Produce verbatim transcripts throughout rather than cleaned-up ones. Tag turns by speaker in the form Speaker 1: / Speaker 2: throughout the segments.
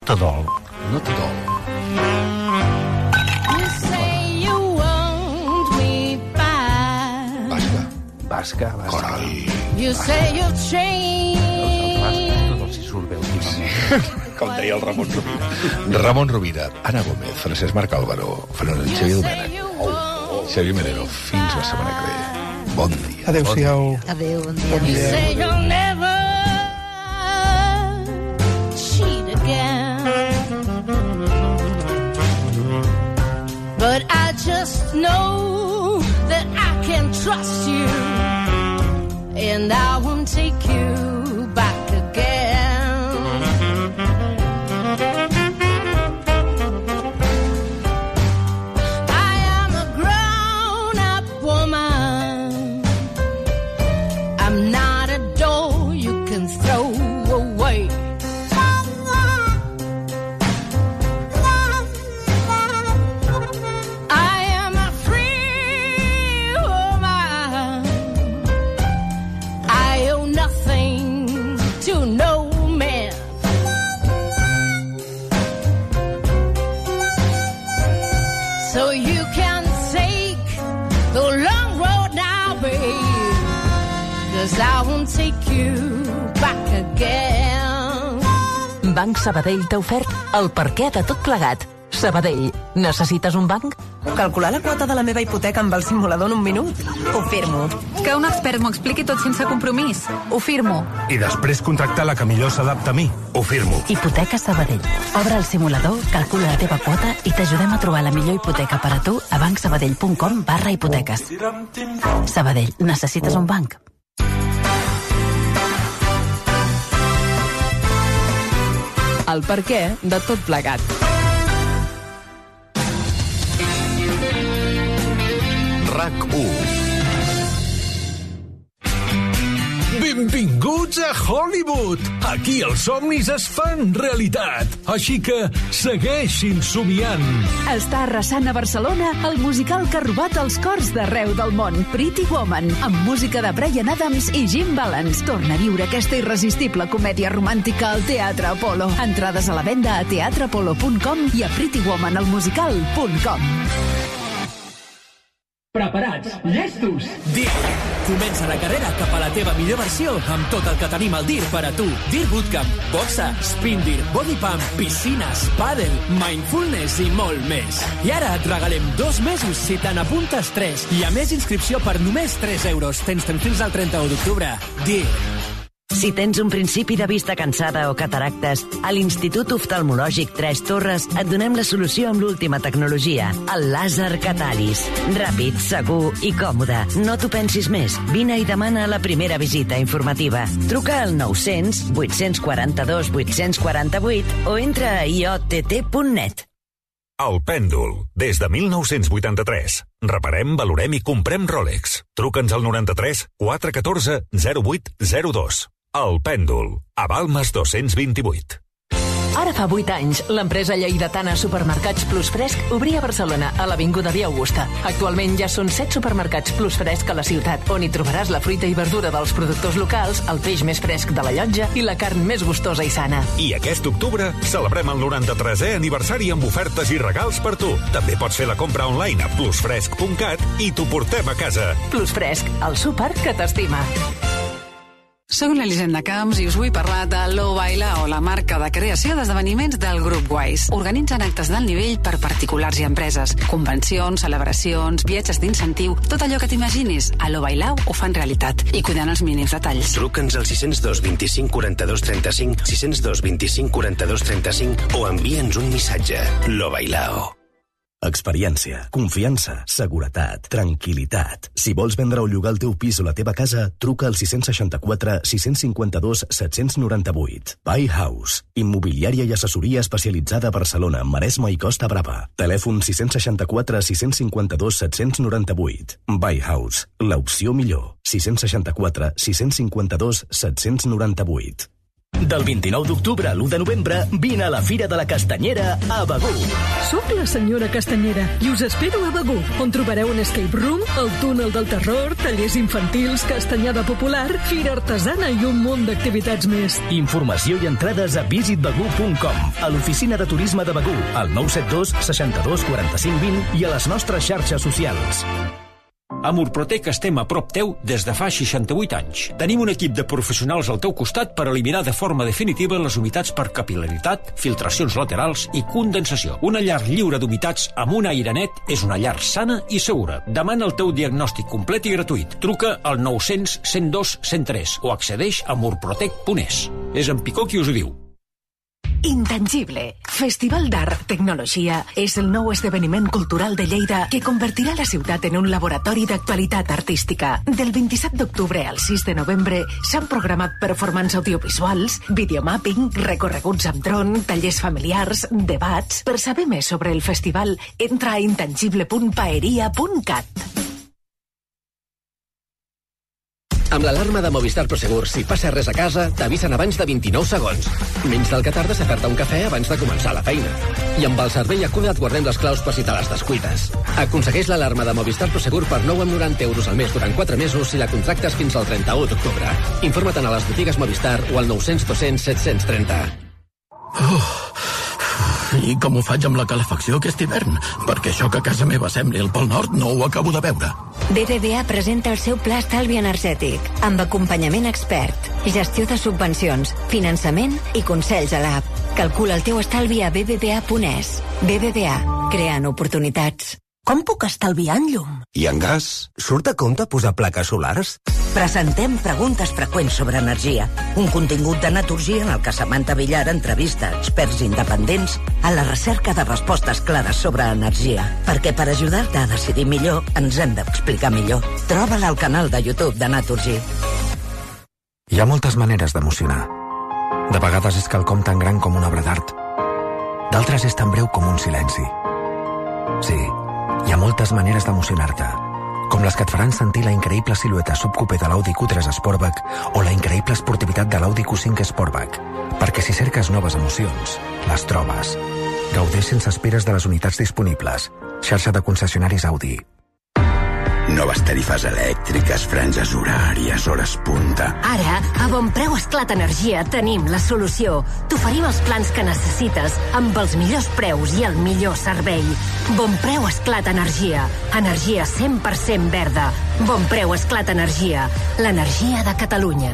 Speaker 1: te dol.
Speaker 2: No te dol. Basca.
Speaker 1: Basca, basca.
Speaker 2: Carai.
Speaker 3: You say you'll change.
Speaker 1: Tot els hi surt bé últimament.
Speaker 2: Com deia el Ramon Rovira. Ramon Rovira, Anna Gómez, Francesc Marc Álvaro, Fernando Xavier Domènech, oh, oh. Xavier Menero. Fins la setmana que ve. Bon dia.
Speaker 1: Adéu-siau.
Speaker 4: Adéu, bon dia.
Speaker 3: You say you'll never cheat again. But I just know that I can trust you, and I won't take you back again. I am a grown-up woman. I'm not a doll you can throw away. I am a free woman. I owe nothing to no man. So you can take the long road now, babe, 'cause I won't take you back again.
Speaker 5: Banc Sabadell t'ha ofert el perquè de tot plegat. Sabadell, necessites un banc?
Speaker 6: Calcular la quota de la meva hipoteca amb el simulador en un minut? Ho firmo.
Speaker 7: Que un expert m'ho expliqui tot sense compromís? Ho firmo.
Speaker 8: I després contractar la que millor s'adapta a mi? Ho firmo.
Speaker 5: Hipoteca Sabadell. Obre el simulador, calcula la teva quota i t'ajudem a trobar la millor hipoteca per a tu a bancsabadell.com barra hipoteques. Sabadell, necessites un banc?
Speaker 6: El perquè de tot plegat.
Speaker 2: RAC u.
Speaker 9: Benvinguts a Hollywood! Aquí els somnis es fan realitat. Així que segueixin somiant.
Speaker 10: Està arrasant a Barcelona el musical que ha robat els cors d'arreu del món, Pretty Woman, amb música de Bryan Adams i Jim Valance. Torna a viure aquesta irresistible comèdia romàntica al Teatre Apolo. Entrades a la venda a teatre apolo punt com i a pretty woman el musical punt com.
Speaker 11: Preparats, llestos!
Speaker 12: D I R. Comença la carrera cap a la teva millor versió amb tot el que tenim al D I R per a tu. D I R Bootcamp, boxa, spin D I R, body pump, piscines, pàdel, mindfulness i molt més. I ara et regalem dos mesos si te n'apuntes tres. I a més inscripció per només tres euros. Tens temps fins al trenta-u d'octubre. D I R.
Speaker 13: Si tens un principi de vista cansada o cataractes, a l'Institut Oftalmològic Tres Torres et donem la solució amb l'última tecnologia, el làser Catalis. Ràpid, segur i còmode. No t'ho pensis més. Vine i demana la primera visita informativa. Truca al nou-cents, vuit-cents quaranta-dos, vuit-cents quaranta-vuit o entra a i o te te punt net.
Speaker 14: El Pèndol, des de mil nou-cents vuitanta-tres. Reparem, valorem i comprem Rolex. Truca'ns al noranta-tres quatre un quatre zero vuit zero dos. El Pèndol, a Balmes dos-cents vint-i-vuit.
Speaker 5: Ara fa vuit anys, l'empresa lleidatana Supermercats Plus Fresc obria a Barcelona, a l'Avinguda Via Augusta. Actualment ja són set supermercats Plus Fresc a la ciutat, on hi trobaràs la fruita i verdura dels productors locals, el peix més fresc de la llotja i la carn més gustosa i sana.
Speaker 14: I aquest octubre celebrem el noranta-tresè aniversari amb ofertes i regals per tu. També pots fer la compra online a plusfresc punt cat i t'ho portem a casa.
Speaker 5: Plus Fresc, el súper que t'estima.
Speaker 7: Soc l'Elisenda Camps i us vull parlar de Lo Bailao, la marca de creació d'esdeveniments del grup Wise. Organitzen actes d'alt nivell per particulars i empreses. Convencions, celebracions, viatges d'incentiu, tot allò que t'imaginis. A Lo Bailao ho fan realitat i cuidant els mínims detalls.
Speaker 15: Truca'ns al sis zero dos, vint-i-cinc, quaranta-dos, trenta-cinc, sis zero dos, vint-i-cinc, quaranta-dos, trenta-cinc o envia'ns un missatge. Lo Bailao.
Speaker 16: Experiència, confiança, seguretat, tranquil·litat. Si vols vendre o llogar el teu pis o la teva casa, truca al sis seixanta quatre, sis cinquanta-dos, set noranta vuit. Buy House, immobiliària i assessoria especialitzada a Barcelona, Maresme i Costa Brava. Telèfon sis seixanta quatre, sis cinquanta-dos, set noranta vuit. Buy House, l'opció millor. sis seixanta quatre, sis cinquanta-dos, set noranta vuit. Del vint-i-nou d'octubre a l'u de novembre, vine a la Fira de la Castanyera a Begur.
Speaker 4: Soc la senyora Castanyera i us espero a Begur, on trobareu un escape room, el túnel del terror, tallers infantils, castanyada popular, fira artesana i un munt d'activitats més.
Speaker 16: Informació i entrades a visit begur punt com, a l'oficina de turisme de Begur, al nou set dos seixanta-dos quaranta-cinc vint i a les nostres xarxes socials.
Speaker 12: A Murprotec estem a prop teu des de fa seixanta-vuit anys. Tenim un equip de professionals al teu costat per eliminar de forma definitiva les humitats per capil·laritat, filtracions laterals i condensació. Una llar lliure d'humitats amb un aire net és una llar sana i segura. Demana el teu diagnòstic complet i gratuït. Truca al nou cents cent dos cent tres o accedeix a murprotec punt es. És en Picó qui us ho diu.
Speaker 5: Intangible. Festival d'Art Tecnologia és el nou esdeveniment cultural de Lleida que convertirà la ciutat en un laboratori d'actualitat artística. Del vint-i-set d'octubre al sis de novembre s'han programat performances audiovisuals, videomapping, recorreguts amb dron, tallers familiars, debats. Per saber més sobre el festival, entra a intangible punt paeria punt cat.
Speaker 17: Amb l'alarma de Movistar Prosegur, si passa res a casa, t'avisen abans de vint-i-nou segons. Menys del que tarda a fer-te un cafè abans de començar la feina. I amb el servei Acuda et guardem les claus per si te les descuides. Aconsegueix l'alarma de Movistar Prosegur per nou coma noranta euros al mes durant quatre mesos si la contractes fins al trenta-u d'octubre. Informa't a les botigues Movistar o al nou cents dos cents set cents trenta.
Speaker 18: Uf. I com ho faig amb la calefacció aquest hivern? Perquè això que a casa meva sembli el Pol Nord no ho acabo de veure.
Speaker 19: B B V A presenta el seu pla estalvi energètic, amb acompanyament expert, gestió de subvencions, finançament i consells a l'app. Calcula el teu estalvi a b b v a punt es. B B V A, creant oportunitats.
Speaker 6: Com puc estalviar en llum?
Speaker 20: I en gas? Surt a compte posar plaques solars?
Speaker 13: Presentem preguntes freqüents sobre energia. Un contingut de Naturgy en el que Samantha Villar entrevista experts independents a la recerca de respostes clares sobre energia. Perquè per ajudar-te a decidir millor ens hem d'explicar millor. Troba-la al canal de YouTube de Naturgy.
Speaker 1: Hi ha moltes maneres d'emocionar. De vegades és quelcom tan gran com una obra d'art. D'altres és tan breu com un silenci. Sí, hi ha moltes maneres d'emocionar-te, com les que et faran sentir la increïble silueta subcoupé de l'Audi Q tres Sportback o la increïble esportivitat de l'Audi Q cinc Sportback. Perquè si cerques noves emocions, les trobes. Gaudeix sense esperes de les unitats disponibles. Xarxa de concessionaris Audi.
Speaker 20: Noves tarifes elèctriques, franges horàries, hores punta.
Speaker 21: Ara, a Bon Preu Esclat Energia tenim la solució. T'oferim els plans que necessites amb els millors preus i el millor servei. Bon Preu Esclat Energia. Energia cent per cent verda. Bon Preu Esclat Energia. L'energia de Catalunya.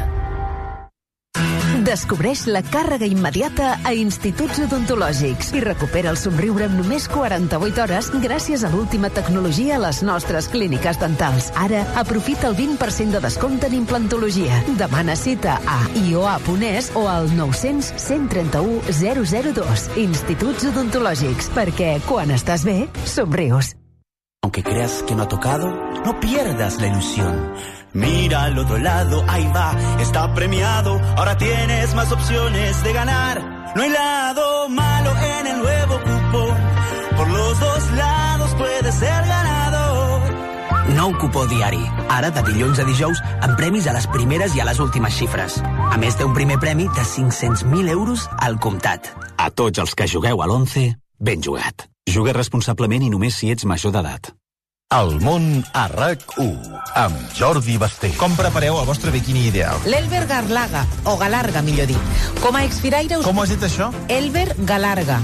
Speaker 10: Descobreix la càrrega immediata a Instituts Odontològics i recupera el somriure en només quaranta-vuit hores gràcies a l'última tecnologia a les nostres clíniques dentals. Ara, aprofita el vint per cent de descompte en implantologia. Demana cita a i o a punt es o al nou cents cent trenta-u zero zero dos. Instituts Odontològics, perquè quan estàs bé, somrius.
Speaker 22: Aunque creas que no ha tocado, no pierdas la ilusión. Mira al otro lado, ahí va, está premiado. Ahora tienes más opciones de ganar. No hay lado malo en el nuevo cupón. Por los dos lados puedes ser ganador.
Speaker 23: Nou cupó diari. Ara, de dilluns a dijous, amb premis a les primeres i a les últimes xifres. A més, té un primer premi de cinc-cents mil euros al comptat.
Speaker 24: A tots els que jugueu a l'onze, ben jugat. Juga responsablement i només si ets major d'edat.
Speaker 25: El món a RAC u, amb Jordi Basté.
Speaker 26: Com prepareu el vostre biquini ideal?
Speaker 27: L'Elber Garlaga, o Galarga, millor dit. Com a expiraire... Us...
Speaker 26: Com ho has dit, això?
Speaker 27: Elber Galarga.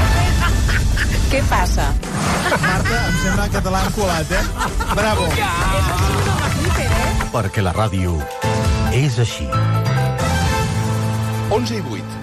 Speaker 27: Què passa?
Speaker 26: Marta, em sembla català encolat, eh? Bravo.
Speaker 25: Perquè la ràdio és així.
Speaker 2: onze i vuit.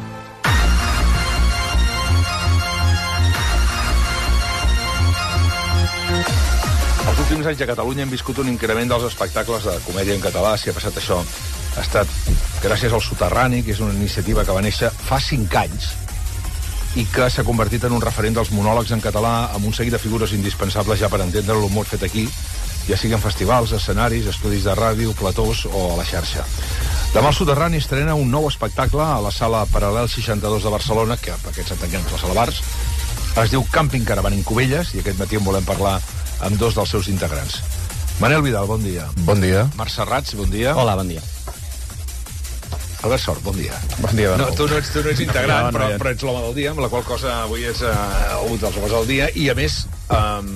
Speaker 2: Els últims anys a Catalunya hem viscut un increment dels espectacles de comèdia en català. Si ha passat això, ha estat gràcies al Soterrani, que és una iniciativa que va néixer fa cinc anys i que s'ha convertit en un referent dels monòlegs en català amb un seguit de figures indispensables ja per entendre l'humor fet aquí, ja sigui en festivals, escenaris, estudis de ràdio, platós o a la xarxa. Demà el Soterrani estrena un nou espectacle a la sala Paral·lel seixanta-dos de Barcelona, que per aquests entenguem la sala Bars, es diu Càmping Caravan en Cubelles, i aquest matí en volem parlar amb dos dels seus integrants. Manel Vidal, bon dia.
Speaker 28: Bon dia.
Speaker 2: Marc Serrats, bon dia.
Speaker 28: Hola, bon dia.
Speaker 2: Albert Sort, bon dia.
Speaker 3: Bon dia de nou.
Speaker 2: No, tu no ets, tu no ets integrant,
Speaker 3: no, no,
Speaker 2: però,
Speaker 3: ja...
Speaker 2: però ets l'home del dia, amb la qual cosa avui és uh, un dels homes del dia, i a més, um,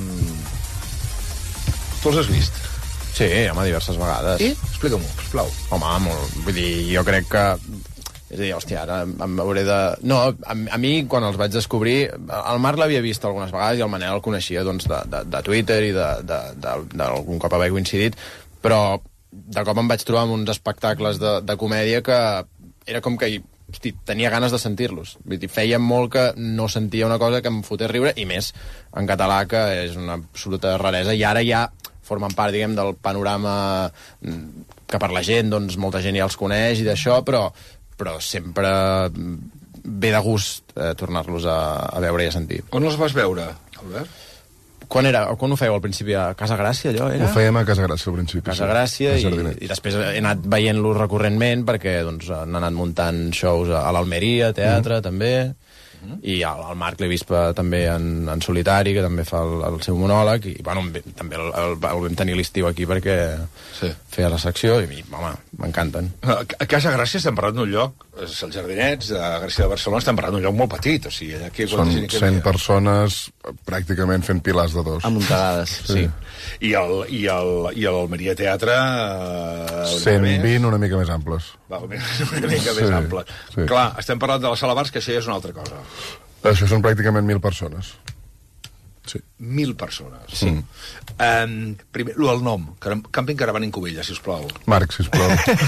Speaker 2: tu els has vist?
Speaker 3: Sí, home, diverses vegades.
Speaker 2: Sí? Explica-m'ho, sisplau.
Speaker 3: Home, molt, vull dir, jo crec que... És a dir, hòstia, ara em hauré de... No, a, a mi, quan els vaig descobrir... El Marc l'havia vist algunes vegades i el Manel el coneixia doncs, de, de, de Twitter i d'algun cop haver coincidit, però de cop em vaig trobar amb uns espectacles de, de comèdia que era com que hosti, tenia ganes de sentir-los. Vull dir, feia molt que no sentia una cosa que em fotés riure, i més en català, que és una absoluta raresa, i ara ja formen part, diguem, del panorama que per la gent, doncs, molta gent ja els coneix i d'això, però però sempre ve de gust eh, tornar-los a, a veure i a sentir.
Speaker 2: On els vas veure, Albert?
Speaker 3: Quan, era, quan ho fèieu, al principi? A Casa Gràcia, allò, era?
Speaker 7: Ho fèiem a Casa Gràcia, al principi.
Speaker 3: Casa Gràcia, sí. i, i després he anat veient-los recurrentment, perquè doncs, han anat muntant shows a, a l'Almeria, teatre, mm. també, mm. i el, el Marc l'he vist també en, en solitari, que també fa el, el seu monòleg, i bueno, també el, el, el vam tenir l'estiu aquí perquè sí. feia la secció, i home, m'encanten.
Speaker 2: A, a Casa Gràcia estem parlant d'un lloc, els Jardinets de Gràcia de Barcelona, estem parlant d'un lloc molt petit, o sigui, allà que...
Speaker 7: Són cent persones pràcticament fent pilars de dos.
Speaker 3: Amuntegades, sí. sí.
Speaker 2: I el, i el, i l'Almeria Teatre... Eh,
Speaker 7: cent vint, una mica més amples.
Speaker 2: Va, una mica sí, més amples. Sí. Clar, estem parlant de la Sala Bars, que això ja és una altra cosa.
Speaker 7: Això són pràcticament mil persones. Sí.
Speaker 2: Mil persones.
Speaker 7: Sí.
Speaker 2: Um, primer, el nom, Càmping Caravana en Cubelles, sisplau.
Speaker 7: Marc, sisplau.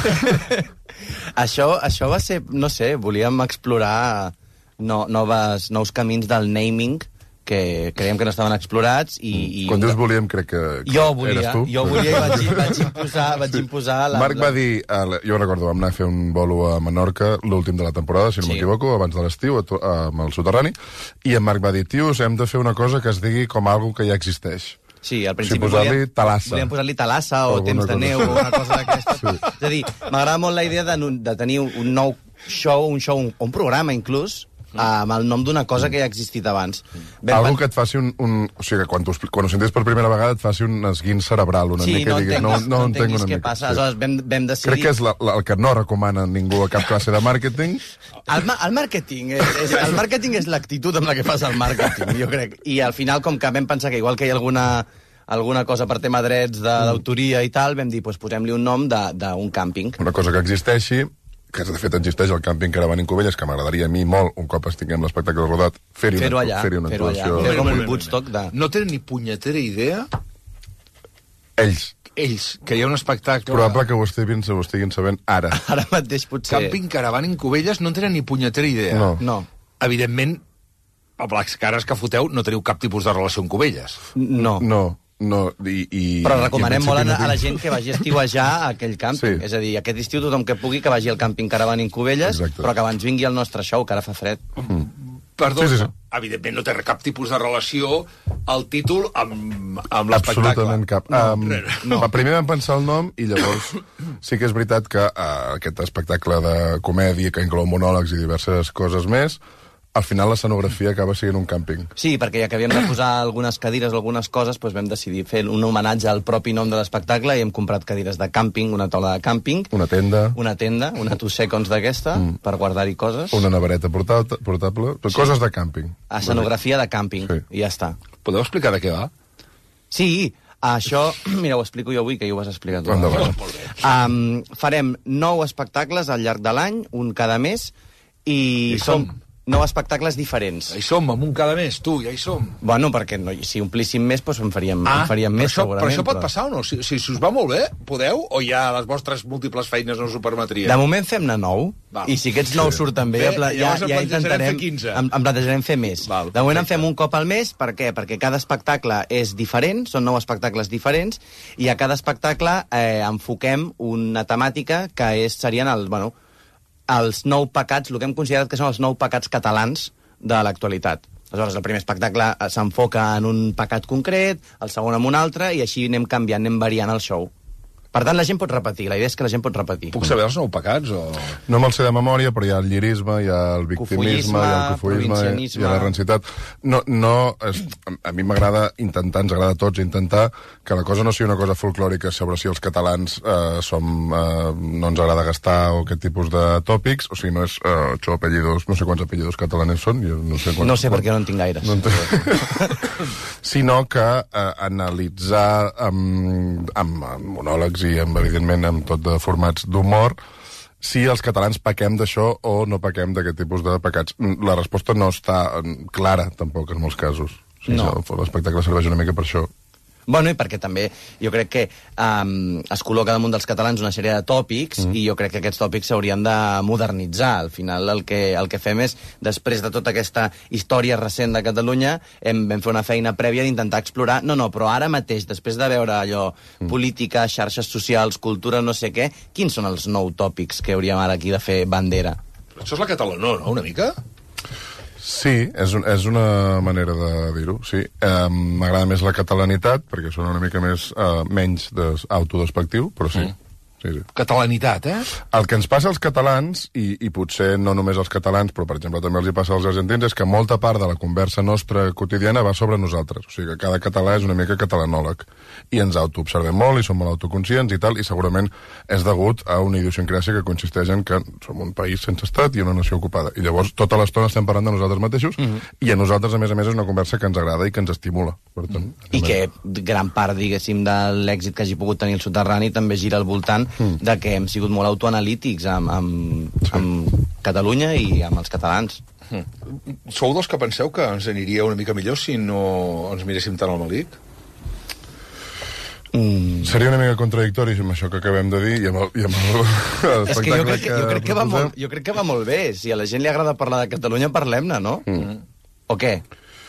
Speaker 3: això, això va ser, no sé, volíem explorar no, noves, nous camins del naming, que creiem que no estaven explorats i... i
Speaker 7: Quan dius volíem, crec que, que
Speaker 3: jo volia,
Speaker 7: eres tu.
Speaker 3: Jo volia i vaig, vaig imposar, vaig sí. imposar la...
Speaker 7: Marc va dir, jo recordo, vam anar a fer un bolo a Menorca, l'últim de la temporada, si no sí. m'equivoco, abans de l'estiu, amb el soterrani, i en Marc va dir, tios, hem de fer una cosa que es digui com algo que ja existeix.
Speaker 3: Sí, al principi
Speaker 7: o sigui, posar-li talassa.
Speaker 3: Volíem posar-li talassa o, o temps de neu o una cosa d'aquesta. Sí. És a dir, m'agrada molt la idea de, de tenir un nou show, un show, un, un programa inclús, amb el nom d'una cosa que ja ha existit abans.
Speaker 7: Ben Algo que et faci un... un o sigui, que quan, quan ho sentis per primera vegada et faci un esguint cerebral una
Speaker 3: sí,
Speaker 7: mica.
Speaker 3: No
Speaker 7: i diguis,
Speaker 3: entenguis,
Speaker 7: no, no,
Speaker 3: no entenguis
Speaker 7: què
Speaker 3: passa. Sí. Aleshores vam, vam decidir...
Speaker 7: Crec que és la, la, el que no recomana ningú a cap classe de màrqueting.
Speaker 3: El, el màrqueting és, és, el màrqueting és l'actitud amb la que fas el màrqueting, jo crec. I al final, com que vam pensar que igual que hi ha alguna... alguna cosa per tema drets d'autoria i tal, vam dir, pues, posem-li un nom d'un càmping.
Speaker 7: Una cosa que existeixi, que de fet existeix el càmping Caravana en Cubelles, que m'agradaria a mi molt, un cop estinguem l'espectacle rodat, fer-hi
Speaker 3: fer
Speaker 7: una,
Speaker 3: allà,
Speaker 7: fer una
Speaker 3: fer
Speaker 7: actuació.
Speaker 3: Fer com un Woodstock de...
Speaker 2: No tenen ni punyetera idea...
Speaker 7: Ells.
Speaker 2: Ells, que hi ha un espectacle...
Speaker 7: Probable que ho estiguin, ho estiguin sabent ara.
Speaker 3: Ara mateix, potser.
Speaker 2: Càmping Caravana en Cubelles no tenen ni punyetera idea.
Speaker 7: No.
Speaker 3: no.
Speaker 2: Evidentment, amb les cares que foteu, no teniu cap tipus de relació amb Cubelles.
Speaker 3: No.
Speaker 7: No. No, i, i,
Speaker 3: però recomanem molt a, a la gent que vagi a estiuejar a aquell càmping.
Speaker 7: Sí.
Speaker 3: És a dir, aquest estiu tothom que pugui que vagi al càmping Caravana en Cubelles,
Speaker 7: exacte.
Speaker 3: Però que abans vingui al nostre show, que ara fa fred.
Speaker 7: Mm.
Speaker 2: Perdó,
Speaker 7: sí, sí, sí.
Speaker 2: Evidentment no té cap tipus de relació el títol amb, amb l'espectacle.
Speaker 7: Absolutament cap.
Speaker 2: No,
Speaker 7: um, no. Primer vam pensar el nom i llavors sí que és veritat que uh, aquest espectacle de comèdia que inclou monòlegs i diverses coses més, al final l'escenografia acaba sent un càmping.
Speaker 3: Sí, perquè ja que havíem de posar algunes cadires o algunes coses, doncs vam decidir fer un homenatge al propi nom de l'espectacle i hem comprat cadires de càmping, una taula de càmping...
Speaker 7: Una tenda.
Speaker 3: Una tenda, una two seconds d'aquesta, mm. per guardar-hi coses.
Speaker 7: Una nevereta portable, portable sí. Coses de càmping.
Speaker 3: Escenografia de càmping, sí. I ja està.
Speaker 2: Podeu explicar de què va?
Speaker 3: Sí, això... Mira, ho explico jo avui, que ja ho has explicat tu.
Speaker 7: Endavant.
Speaker 3: Um, farem nou espectacles al llarg de l'any, un cada mes, i,
Speaker 2: I som...
Speaker 3: nou espectacles diferents.
Speaker 2: Ja hi som, amb un cada mes, tu, ja hi som.
Speaker 3: Bueno, perquè no, si omplíssim més, doncs en faríem, ah, en faríem més,
Speaker 2: això,
Speaker 3: segurament.
Speaker 2: Però això pot
Speaker 3: però...
Speaker 2: passar o no? Si, si, si us va molt bé, podeu? O ja les vostres múltiples feines no us ho permetrien?
Speaker 3: De moment fem-ne nou, val. I si aquests nous surten bé, bé ja, ja, ja intentarem... Em, em plantejarem fer més. Val, de moment perfecte. En fem un cop al mes, per què? Perquè cada espectacle és diferent, són nou espectacles diferents, i a cada espectacle eh, enfoquem una temàtica que és, serien el, bueno, els nou pecats, el que hem considerat que són els nou pecats catalans de l'actualitat. Aleshores, el primer espectacle s'enfoca en un pecat concret, el segon en un altre, i així anem canviant, anem variant el show. Per tant, la gent pot repetir, la idea és que la gent pot repetir.
Speaker 2: Puc saber els nou pecats? O...
Speaker 7: No me'l sé de memòria, però hi ha el llirisme, hi ha el victimisme, hi ha el cofoisme, hi ha la rancitat. No, no, és, a mi m'agrada intentar, ens agrada a tots intentar que la cosa no sigui una cosa folclòrica sobre si els catalans eh, som, eh, no ens agrada gastar o aquest tipus de tòpics, o sigui, no és eh, ocho apellidos, no sé quants apellidos catalanes són, jo no sé quants...
Speaker 3: No sé, perquè no en tinc gaires. No en
Speaker 7: sinó que eh, analitzar amb, amb, amb monòlegs i amb, evidentment, amb tot de formats d'humor, si els catalans pequem d'això o no pequem d'aquest tipus de pecats. La resposta no està clara, tampoc, en molts casos. O sigui,
Speaker 3: no.
Speaker 7: L'espectacle serveix una mica per això.
Speaker 3: Bueno, i perquè també jo crec que um, es col·loca damunt dels catalans una sèrie de tòpics mm. i jo crec que aquests tòpics s'haurien de modernitzar. Al final el que, el que fem és, després de tota aquesta història recent de Catalunya, hem, vam fer una feina prèvia d'intentar explorar... No, no, però ara mateix, després de veure allò, mm. política, xarxes socials, cultura, no sé què, quins són els nou tòpics que hauríem ara aquí de fer bandera?
Speaker 2: Això és la catalanó, no?, una mica?
Speaker 7: Sí, és, un, és una manera de dir-ho, sí. Eh, m'agrada més la catalanitat, perquè són una mica més eh, menys autodespectiu, però sí. Mm. Sí, sí.
Speaker 2: Catalanitat, eh?
Speaker 7: El que ens passa als catalans, i, i potser no només als catalans, però per exemple també els hi passa als argentins, és que molta part de la conversa nostra quotidiana va sobre nosaltres. O sigui que cada català és una mica catalanòleg. I ens autoobservem molt i som molt autoconscients i tal, i segurament és degut a una idiosincràsia que consisteix en que som un país sense estat i una nació ocupada. I llavors tota l'estona estem parlant de nosaltres mateixos, mm -hmm. i a nosaltres, a més a més, és una conversa que ens agrada i que ens estimula. Per tant, mm -hmm.
Speaker 3: I que gran part, diguéssim, de l'èxit que hagi pogut tenir el Soterrani també gira al voltant mm. de que hem sigut molt autoanalítics amb, amb, sí. amb Catalunya i amb els catalans.
Speaker 2: Mm. Sou dels que penseu que ens aniria una mica millor si no ens miréssim tant al malic?
Speaker 7: Mm. Seria una mica contradictori amb això que acabem de dir i amb el, i amb el
Speaker 3: és que jo crec que, jo, crec que va molt, jo crec que va molt bé. Si a la gent li agrada parlar de Catalunya, parlem-ne, no? Mm. O què?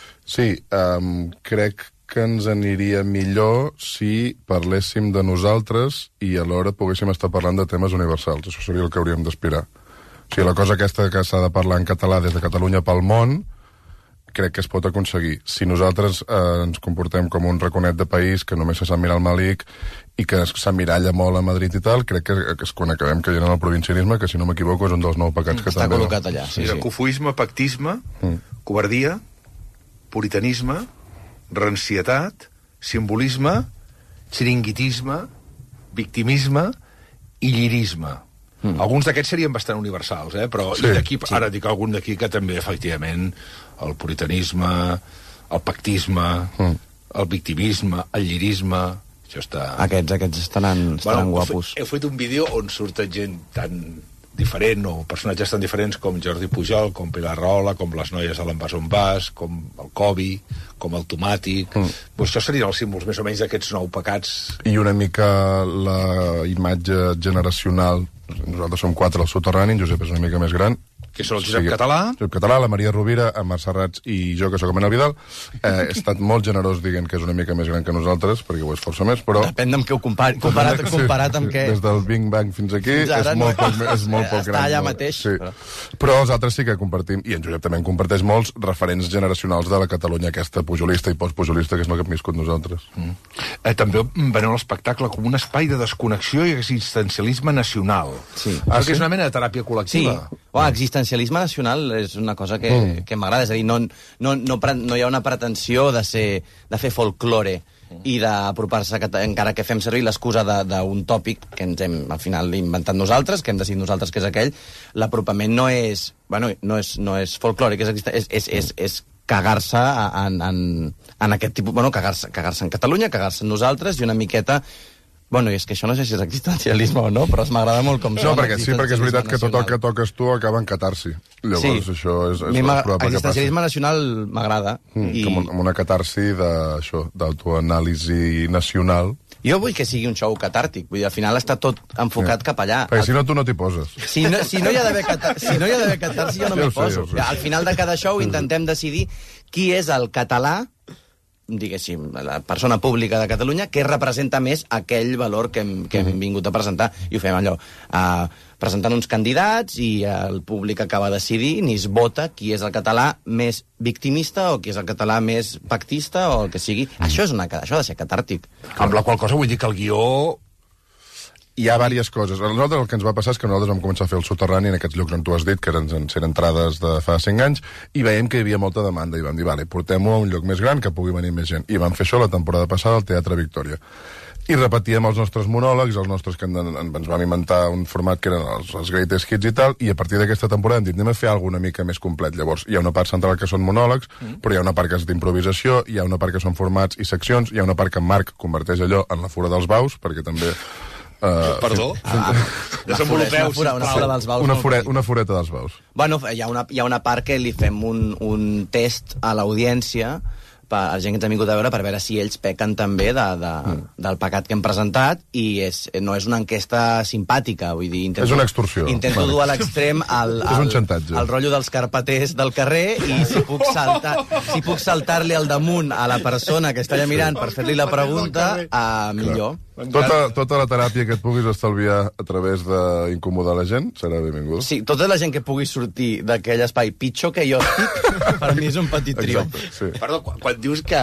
Speaker 7: Sí, um, crec que ens aniria millor si parléssim de nosaltres i alhora poguéssim estar parlant de temes universals. Això seria el que hauríem d'aspirar. O sigui, la cosa aquesta que s'ha de parlar en català des de Catalunya pel món, crec que es pot aconseguir. Si nosaltres eh, ens comportem com un raconet de país que només se sap mirar el malic i que s'emmiralla molt a Madrid i tal, crec que, que és quan acabem caient en el provincianisme, que si no m'equivoco és un dels nou pecats que
Speaker 3: està
Speaker 7: també...
Speaker 3: Està col·locat allà, sí,
Speaker 2: Mira,
Speaker 3: sí.
Speaker 2: Cofoisme, pactisme, mm. covardia, puritanisme, rancietat, simbolisme, xiringuitisme, victimisme i llirisme. Mm. Alguns d'aquests serien bastant universals, eh? Però sí, d'aquí, sí. Ara dic algun d'aquí que també, efectivament, el puritanisme, el pactisme, mm. el victimisme, el llirisme... Això està...
Speaker 3: Aquests, aquests estaran, estaran bueno, guapos.
Speaker 2: He, he fet un vídeo on surten gent tan diferent, o personatges tan diferents com Jordi Pujol, com Pilar Rahola, com les noies de l'Envàs on Vas, com el Cobi, com el Tomàtic... Mm. Pues això serien els símbols més o menys d'aquests nou pecats.
Speaker 7: I una mica la imatge generacional. Nosaltres som quatre al Soterrani, en Josep és una mica més gran.
Speaker 2: Que són el Josep sí, Català.
Speaker 7: Josep Català, la Maria Rovira, en Marc Serrats i jo, que sóc en Manel Vidal. Eh, he estat molt generós dient que és una mica més gran que nosaltres, perquè ho és força més, però...
Speaker 3: Depèn amb què ho compari, comparat, comparat amb què...
Speaker 7: Des del Big Bang fins aquí fins és, molt no. poc, és molt poc
Speaker 3: Està
Speaker 7: gran.
Speaker 3: allà
Speaker 7: no?
Speaker 3: mateix.
Speaker 7: Sí. Però... però els altres sí que compartim, i en Josep també en comparteix molts, referents generacionals de la Catalunya aquesta pujolista i postpujolista, que és la que hem viscut nosaltres.
Speaker 2: Mm. Eh, també veneu l'espectacle com un espai de desconnexió i existencialisme nacional.
Speaker 3: Sí.
Speaker 2: Ah, sí? Que és una mena de teràpia col·lectiva.
Speaker 3: Sí. Oh, existencialisme nacional és una cosa que, mm. que m'agrada. És a dir, no, no, no, no hi ha una pretensió de, ser, de fer folklore mm. i d'apropar-se, encara que fem servir l'excusa d'un tòpic que ens hem, al final, inventat nosaltres, que hem decidit nosaltres que és aquell. L'apropament no és, bueno, no és, no és folclòric, és, és, és, és, és cagar-se en, en, en aquest tipus... Bueno, cagar-se cagar en Catalunya, cagar-se en nosaltres i una miqueta... Bueno, i és que això no sé si és existencialisme o no, però m'agrada molt com
Speaker 7: no, perquè sí, perquè és veritat que tot el que toques tu acaba en catarsi. Llavors, sí. això és, és, és probable que passi.
Speaker 3: Existencialisme nacional m'agrada.
Speaker 7: Mm, i... Com una catarsi d'autoanàlisi nacional.
Speaker 3: Jo vull que sigui un show catàrtic, vull dir, al final està tot enfocat sí. cap allà.
Speaker 7: Perquè si no, tu no t'hi poses.
Speaker 3: Si no, si no hi ha d'haver catarsi, si no hi ha d'haver catarsi, jo no m'hi poso. Sé, al final de cada show intentem decidir qui és el català, diguéssim, la persona pública de Catalunya que representa més aquell valor que hem, que hem vingut a presentar. I ho fem allò, uh, presentant uns candidats i el públic acaba decidint i es vota qui és el català més victimista o qui és el català més pactista o el que sigui. Mm. Això és una, això ha de ser catàrtic.
Speaker 2: Amb la qual cosa vull dir que el guió
Speaker 7: hi ha diverses coses. A nosaltres el que ens va passar és que nosaltres vam començar a fer el soterrani en aquests llocs on tu has dit, que eren, eren entrades de fa cinc anys, i veiem que hi havia molta demanda, i vam dir, vale, portem-ho a un lloc més gran que pugui venir més gent. I vam fer això la temporada passada al Teatre Victòria. I repetíem els nostres monòlegs, els nostres que en, en, ens vam inventar un format que eren els, els greatest hits i tal, i a partir d'aquesta temporada hem dit, anem a fer alguna mica més complet. Llavors, hi ha una part central que són monòlegs, mm. però hi ha una part que és d'improvisació, hi ha una part que són formats i seccions, hi ha una part que en Marc converteix allò en la fura dels baus, perquè també... Uh,
Speaker 4: Perdó? Ah, desenvolupeu,
Speaker 8: una, una fura dels baus.
Speaker 7: Una, furet, una fureta dels baus.
Speaker 8: Bueno, hi ha una, hi ha una part que li fem un, un test a l'audiència, per a la gent que ens ha vingut a veure, per veure si ells pequen també de, de, mm. del pecat que hem presentat, i és, no és una enquesta simpàtica, vull dir... Intento,
Speaker 7: és una extorsió.
Speaker 8: Intento vale. dur a l'extrem el, el,
Speaker 7: és un xantatge.
Speaker 8: el rotllo dels carpeters del carrer, i si puc saltar si puc saltar-li al damunt a la persona que està allà mirant per fer-li la pregunta, uh, millor.
Speaker 7: Tota, tota la teràpia que et puguis estalviar a través d'incomodar la gent serà benvinguda.
Speaker 8: Sí, tota la gent que pugui sortir d'aquell espai pitjor que jo estic, per mi és un petit triomf.
Speaker 7: Sí.
Speaker 4: Perdó, quan, quan dius que,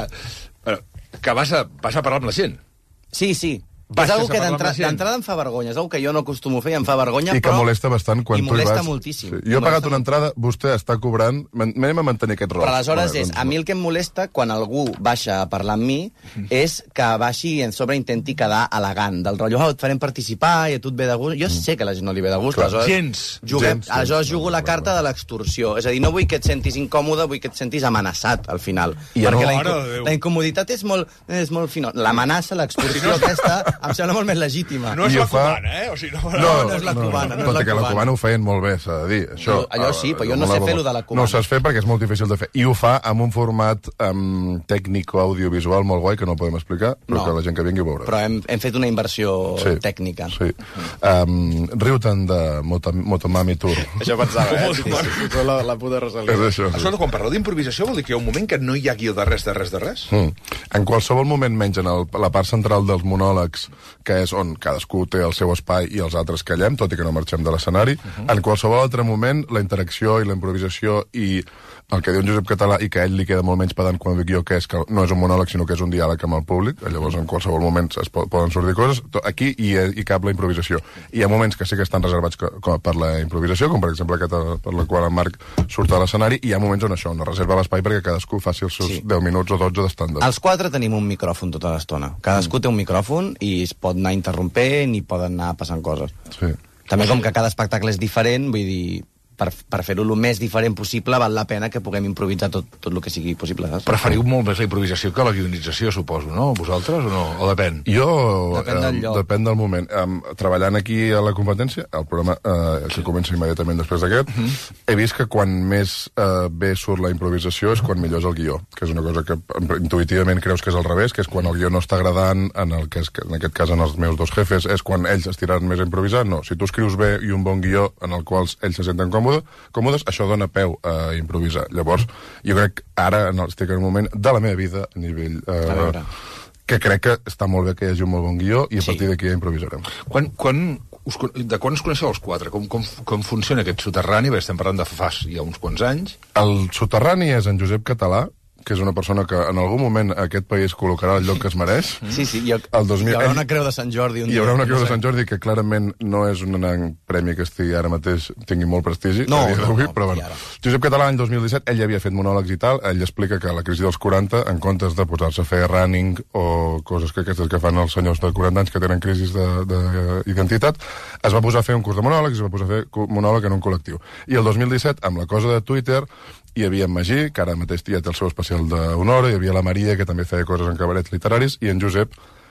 Speaker 4: que vas, a, vas a parlar amb la gent.
Speaker 8: Sí, sí.
Speaker 4: Vas
Speaker 8: és algo que d'entrada em fa vergonya, és algo que jo no acostumo a fer i em fa vergonya,
Speaker 7: I que
Speaker 8: però...
Speaker 7: molesta bastant quan
Speaker 8: I
Speaker 7: tu hi vas.
Speaker 8: molesta moltíssim.
Speaker 7: Sí. Jo he pagat una entrada, vostè està cobrant... Anem a mantenir aquest rol.
Speaker 8: Però aleshores
Speaker 7: vale,
Speaker 8: és,
Speaker 7: doncs...
Speaker 8: a mi el que em molesta quan algú baixa a parlar amb mi és que baixi i en sobre intenti quedar elegant, del rotllo, oh, et farem participar i a tu et ve de gust. Jo sé que a la gent no li ve de gust.
Speaker 4: Clar, gens.
Speaker 8: Juguem,
Speaker 7: gens.
Speaker 8: Aleshores jugo la carta de l'extorsió. És a dir, no vull que et sentis incòmode, vull que et sentis amenaçat, al final.
Speaker 7: I
Speaker 8: perquè
Speaker 7: no,
Speaker 8: la, inco la incomoditat és molt, és molt fino. L'amenaça, l'extorsió aquesta, em sembla molt més legítima.
Speaker 4: No és la cubana, eh? O sigui, no,
Speaker 8: no, no, no és la cubana. No, no és la
Speaker 7: que la cubana ho feien molt bé, s'ha de dir. Això,
Speaker 8: jo, allò sí, però jo no sé fer-ho de la cubana.
Speaker 7: No ho saps fer perquè és molt difícil de fer. I ho fa amb un format um, tècnico-audiovisual molt guai, que no podem explicar, però no. que la gent que vingui ho veurà.
Speaker 8: Però hem, hem fet una inversió
Speaker 7: sí,
Speaker 8: tècnica.
Speaker 7: Sí. Um, Riu-te'n de Mota, Motomami Tour.
Speaker 3: Això pensava, eh? Sí, sí, sí. La, la puta Rosalía.
Speaker 7: És això. Sí.
Speaker 4: Escolta, quan parleu d'improvisació vol dir que hi ha un moment que no hi ha guió de res, de res, de res?
Speaker 7: Mm. En qualsevol moment, menys en el, la part central dels monòlegs, que és on cadascú té el seu espai i els altres callem, tot i que no marxem de l'escenari. Uh -huh. En qualsevol altre moment, la interacció i la improvisació i el que diu en Josep Català, i que a ell li queda molt menys pedant quan dic jo, que és que no és un monòleg, sinó que és un diàleg amb el públic, llavors en qualsevol moment es poden sortir coses, aquí hi, hi cap la improvisació. I hi ha moments que sí que estan reservats per la improvisació, com per exemple aquest per la qual en Marc surt a l'escenari, i hi ha moments on això, on es reserva l'espai perquè cadascú faci els seus sí. deu minuts o dotze d'estàndard.
Speaker 8: Els quatre tenim un micròfon tota l'estona. Cadascú mm. té un micròfon i es pot anar interrompent i poden anar passant coses.
Speaker 7: Sí.
Speaker 8: També com que cada espectacle és diferent, vull dir, per, per fer-ho el més diferent possible val la pena que puguem improvisar tot, tot el que sigui possible, saps?
Speaker 2: Preferiu molt més la improvisació que la guionització, suposo, no? Vosaltres o no? O depèn?
Speaker 7: Jo...
Speaker 8: Depèn del lloc.
Speaker 7: Eh, depèn del moment. Um, treballant aquí a la competència, el programa eh, que comença immediatament després d'aquest, uh -huh. he vist que quan més eh, bé surt la improvisació és quan millor és el guió, que és una cosa que intuïtivament creus que és al revés, que és quan el guió no està agradant, en, el que és, en aquest cas en els meus dos jefes, és quan ells es tiraran més a improvisar. No, si tu escrius bé i un bon guió en el qual ells se senten còmodes, còmodes, això dona peu a improvisar. Llavors, jo crec que ara estic en un moment de la meva vida a nivell... Eh, que crec que està molt bé que hi hagi un molt bon guió i a sí. partir d'aquí ja improvisarem.
Speaker 2: Quan, quan us, de quan us coneixeu els quatre? Com, com, com funciona aquest soterrani? Bé, estem parlant de fa ja uns quants anys.
Speaker 7: El soterrani és en Josep Català, que és una persona que en algun moment aquest país col·locarà el lloc que es mereix.
Speaker 8: Sí, sí, jo,
Speaker 7: el dos mil...
Speaker 8: hi haurà una creu de Sant Jordi un
Speaker 7: dia. Hi haurà una creu de Sant Jordi que clarament no és un premi que estigui ara mateix tingui molt prestigi.
Speaker 8: No, no, no,
Speaker 7: però bueno. Josep Català, l'any dos mil disset, ell ja havia fet monòlegs i tal, ell explica que a la crisi dels quaranta, en comptes de posar-se a fer running o coses que aquestes que fan els senyors de quaranta anys que tenen crisis d'identitat, es va posar a fer un curs de monòlegs, es va posar a fer monòleg en un col·lectiu. I el dos mil disset, amb la cosa de Twitter, hi havia en Magí, que ara mateix ja té el seu especial d'honor, hi havia la Maria, que també feia coses en cabarets literaris, i en Josep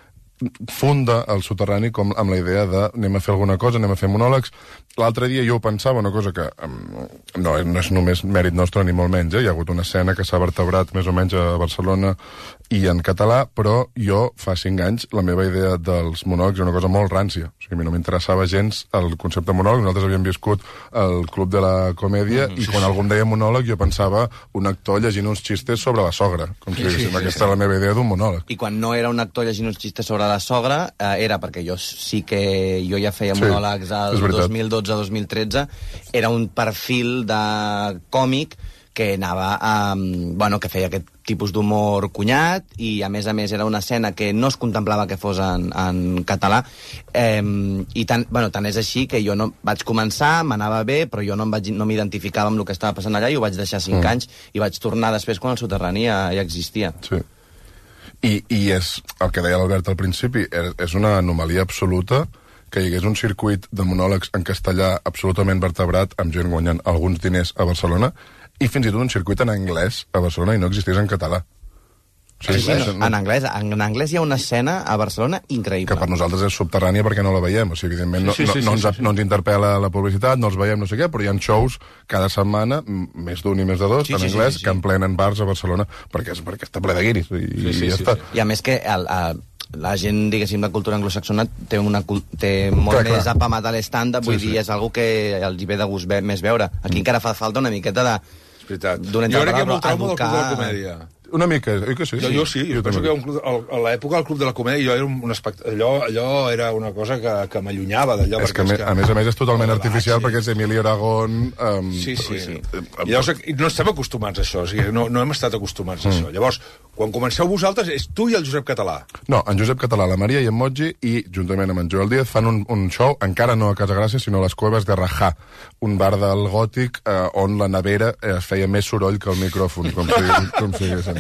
Speaker 7: funda el soterrani com amb la idea de anem a fer alguna cosa, anem a fer monòlegs. L'altre dia jo pensava una cosa que um, no, no és només mèrit nostre ni molt menys, eh? Hi ha hagut una escena que s'ha vertebrat més o menys a Barcelona i en català, però jo fa cinc anys la meva idea dels monòlegs era una cosa molt rància. O sigui, a mi no m'interessava gens el concepte monòleg. Nosaltres havíem viscut el Club de la Comèdia mm, i quan sí, algú em deia monòleg jo pensava un actor llegint uns xistes sobre la sogra. Com si sí, sí, aquesta sí, era la meva idea d'un monòleg.
Speaker 8: I quan no era un actor llegint uns xistes sobre la sogra, eh, era perquè jo sí que jo ja feia monòlegs al dos mil dotze dos mil tretze, era un perfil de còmic que anava a, bueno, que feia aquest tipus d'humor cunyat, i a més a més era una escena que no es contemplava que fos en, en català, eh, i tant, bueno, tant és així que jo no vaig començar, m'anava bé, però jo no em vaig, no m'identificava amb el que estava passant allà, i ho vaig deixar cinc mm. anys, i vaig tornar després quan el Soterrani ja, ja existia.
Speaker 7: Sí. I, i és, el que deia l'Albert al principi, és, és una anomalia absoluta que hi hagués un circuit de monòlegs en castellà absolutament vertebrat, amb gent guanyant alguns diners a Barcelona, i fins i tot un circuit en anglès a Barcelona i no existís en català.
Speaker 8: O sigui, sí, sí, no, en, anglès, en anglès hi ha una escena a Barcelona increïble.
Speaker 7: Que per nosaltres és subterrània perquè no la veiem. O sigui, evidentment, no, sí, sí, sí, no, no, ens, no ens interpel·la la publicitat, no els veiem, no sé què, però hi ha shows cada setmana, més d'un i més de dos, sí, en anglès, sí, sí, sí. que emplenen bars a Barcelona perquè, és, perquè està ple de guiris. I, sí, sí, i ja sí, està.
Speaker 8: Sí. I a més que el, el, la gent, diguéssim, de cultura anglosaxona té, una, té molt clar, més clar. apamat a l'stand-up, vull sí, dir, sí. és algo que els ve de gust ve, més veure. Aquí mm. encara fa falta una miqueta de...
Speaker 2: És veritat. Jo crec que hi ha molt trauma del Club de la Comèdia.
Speaker 7: Una mica, oi que sí?
Speaker 2: Jo, jo sí, jo, jo penso que un club, a l'època del Club de la Comèdia jo era un, un espect... allò, allò era una cosa que, que m'allunyava d'allò.
Speaker 7: És que, a, que... a més a més és totalment oh, artificial sí. perquè és Emili Aragón... Um...
Speaker 2: Sí, sí, sí. I llavors no estem acostumats a això, o sigui, no, no hem estat acostumats a mm. això. Llavors, quan comenceu vosaltres, és tu i el Josep Català.
Speaker 7: No, en Josep Català, la Maria i en Moji, i juntament amb en Joel Díaz fan un, un show, encara no a Casa Gràcia, sinó a les Cueves de Rajá, un bar del Gòtic eh, on la nevera eh, es feia més soroll que el micròfon, com si, com si haguessin.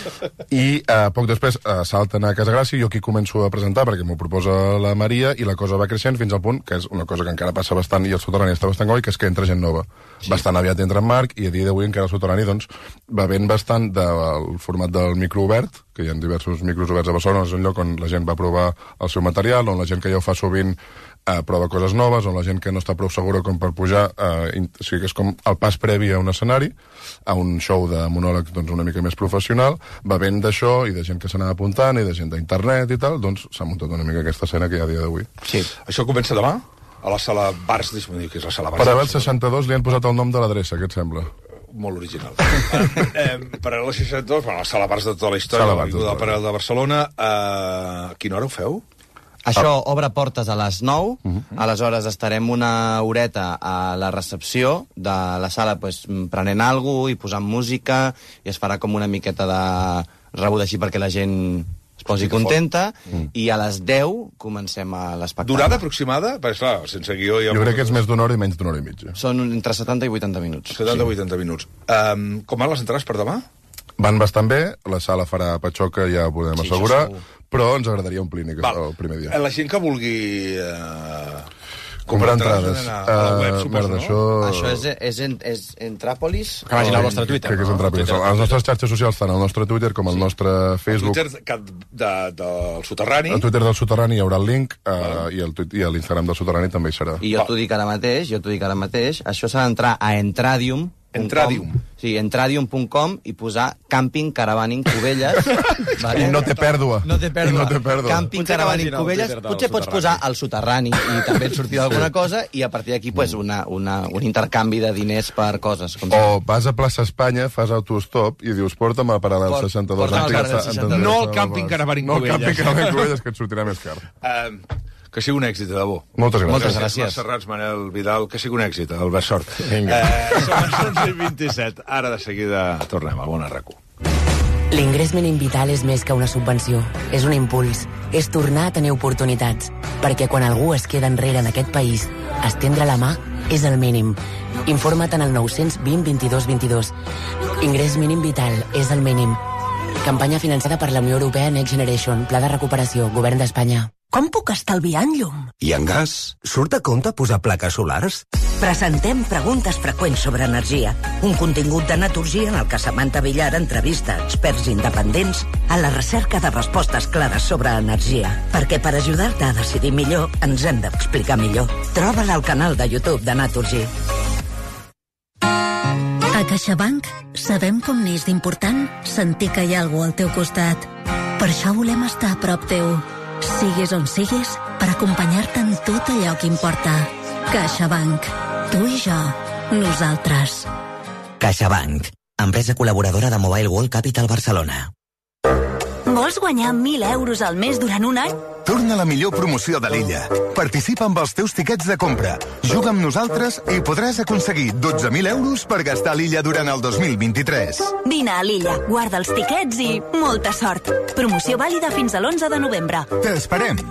Speaker 7: I eh, poc després eh, salten a Casa Gràcia, jo aquí començo a presentar perquè m'ho proposa la Maria, i la cosa va creixent fins al punt, que és una cosa que encara passa bastant, i el Soterrani està bastant goi, que és que entra gent nova. Sí. Bastant aviat entra en Marc, i a dia d'avui encara el Soterrani doncs, va ben bastant del format del micro obert, que hi ha diversos micros oberts a Barcelona, és un lloc on la gent va provar el seu material, on la gent que ja ho fa sovint eh, prova coses noves, on la gent que no està prou segura com per pujar, eh, o sigui que és com el pas previ a un escenari, a un show de monòleg doncs, una mica més professional, va ben d'això, i de gent que s'anava apuntant, i de gent d'internet i tal, doncs s'ha muntat una mica aquesta escena que hi ha a dia d'avui.
Speaker 2: Sí. Això comença demà? A la sala Bars, deixa'm dir que és la sala Bars.
Speaker 7: Per haver el seixanta-dos li han posat el nom de l'adreça, què et sembla?
Speaker 2: Molt original. eh, eh, per a la seixanta-dos, bueno, la sala Bars de tota la història, l'avinguda del Paral de Barcelona, eh, a quina hora ho feu?
Speaker 8: Això obre portes a les nou, uh-huh. aleshores estarem una horeta a la recepció de la sala pues, prenent alguna cosa i posant música, i es farà com una miqueta de rebuda així perquè la gent es posi sí, contenta, mm. i a les deu comencem a l'espectacle.
Speaker 2: Durada aproximada? Perquè, clar, sense guió...
Speaker 7: Jo crec que és més d'una hora i menys d'una hora i mitja.
Speaker 8: Són entre setanta i vuitanta minuts.
Speaker 2: setanta i vuitanta minuts. Um, com van les entrades per demà?
Speaker 7: Van bastant bé, la sala farà patxoca, ja ho podem sí, assegurar, però ens agradaria omplir el primer dia.
Speaker 2: La gent que vulgui... Uh...
Speaker 7: comprar entrades.
Speaker 2: A la web, uh, suposo,
Speaker 7: merda,
Speaker 2: no?
Speaker 7: Això,
Speaker 8: això és, és, en, és Entràpolis?
Speaker 3: Que vagin al vostre Twitter.
Speaker 7: Crec que és Entràpolis. No? A les nostres xarxes socials, tant al nostre Twitter com al sí. nostre Facebook.
Speaker 2: El Twitter de, de, del Soterrani.
Speaker 7: El Twitter del Soterrani hi haurà el link, uh, ah. i, el, i l'Instagram del Soterrani també hi serà.
Speaker 8: I jo t'ho dic ara mateix, jo t'ho dic ara mateix, això s'ha d'entrar a Entradium.
Speaker 2: Entradium.
Speaker 8: Sí, entradium punt com i posar Camping Caravaning Cubelles.
Speaker 7: Vale? I no té pèrdua.
Speaker 8: No té pèrdua.
Speaker 7: No té pèrdua.
Speaker 8: Camping Caravaning Cubelles. Potser pots posar el Soterrani i també et sortirà alguna cosa, i a partir d'aquí pues, una, una, un intercanvi de diners per coses. Com
Speaker 7: o vas a plaça Espanya, fas autostop i dius porta'm a parar al seixanta-dos.
Speaker 2: No el Camping Caravaning Cubelles.
Speaker 7: No el Camping Caravaning Cubelles, que et sortirà més car.
Speaker 2: Um, que sigui un èxit, de debò.
Speaker 7: Moltes gràcies.
Speaker 8: Moltes gràcies.
Speaker 2: Gràcies. Serrats, Manel Vidal, que sigui un èxit, Albert Sort. Vinga. Eh, som les onze i vint-i-set. Ara de seguida tornem a Bona R Q.
Speaker 5: L'ingrés mínim vital és més que una subvenció. És un impuls. És tornar a tenir oportunitats. Perquè quan algú es queda enrere en aquest país, estendre la mà és el mínim. Informa't en el nou vint vint-i-dos vint-i-dos. Ingrés mínim vital és el mínim. Campanya finançada per la Unió Europea Next Generation. Pla de recuperació. Govern d'Espanya.
Speaker 21: Com puc estalviar en llum?
Speaker 20: I en gas? Surt a compte posar plaques solars?
Speaker 9: Presentem preguntes freqüents sobre energia. Un contingut de Naturgy en el que Samantha Villar entrevista experts independents a la recerca de respostes clares sobre energia. Perquè per ajudar-te a decidir millor, ens hem d'explicar millor. Troba-la al canal de YouTube de Naturgy.
Speaker 11: A CaixaBank sabem com n'és d'important sentir que hi ha algú al teu costat. Per això volem estar a prop teu. Siguis on siguis, per acompanyar-te en tot allò que importa. CaixaBank. Tu i jo. Nosaltres.
Speaker 12: CaixaBank. Empresa col·laboradora de Mobile World Capital Barcelona.
Speaker 14: Vols guanyar mil euros al mes durant un any?
Speaker 6: Torna la millor promoció de l'illa. Participa amb els teus tiquets de compra. Juga amb nosaltres i podràs aconseguir dotze mil euros per gastar a l'illa durant el dos mil vint-i-tres.
Speaker 14: Vine a l'illa, guarda els tiquets i molta sort. Promoció vàlida fins a l'onze de novembre.
Speaker 6: T'esperem.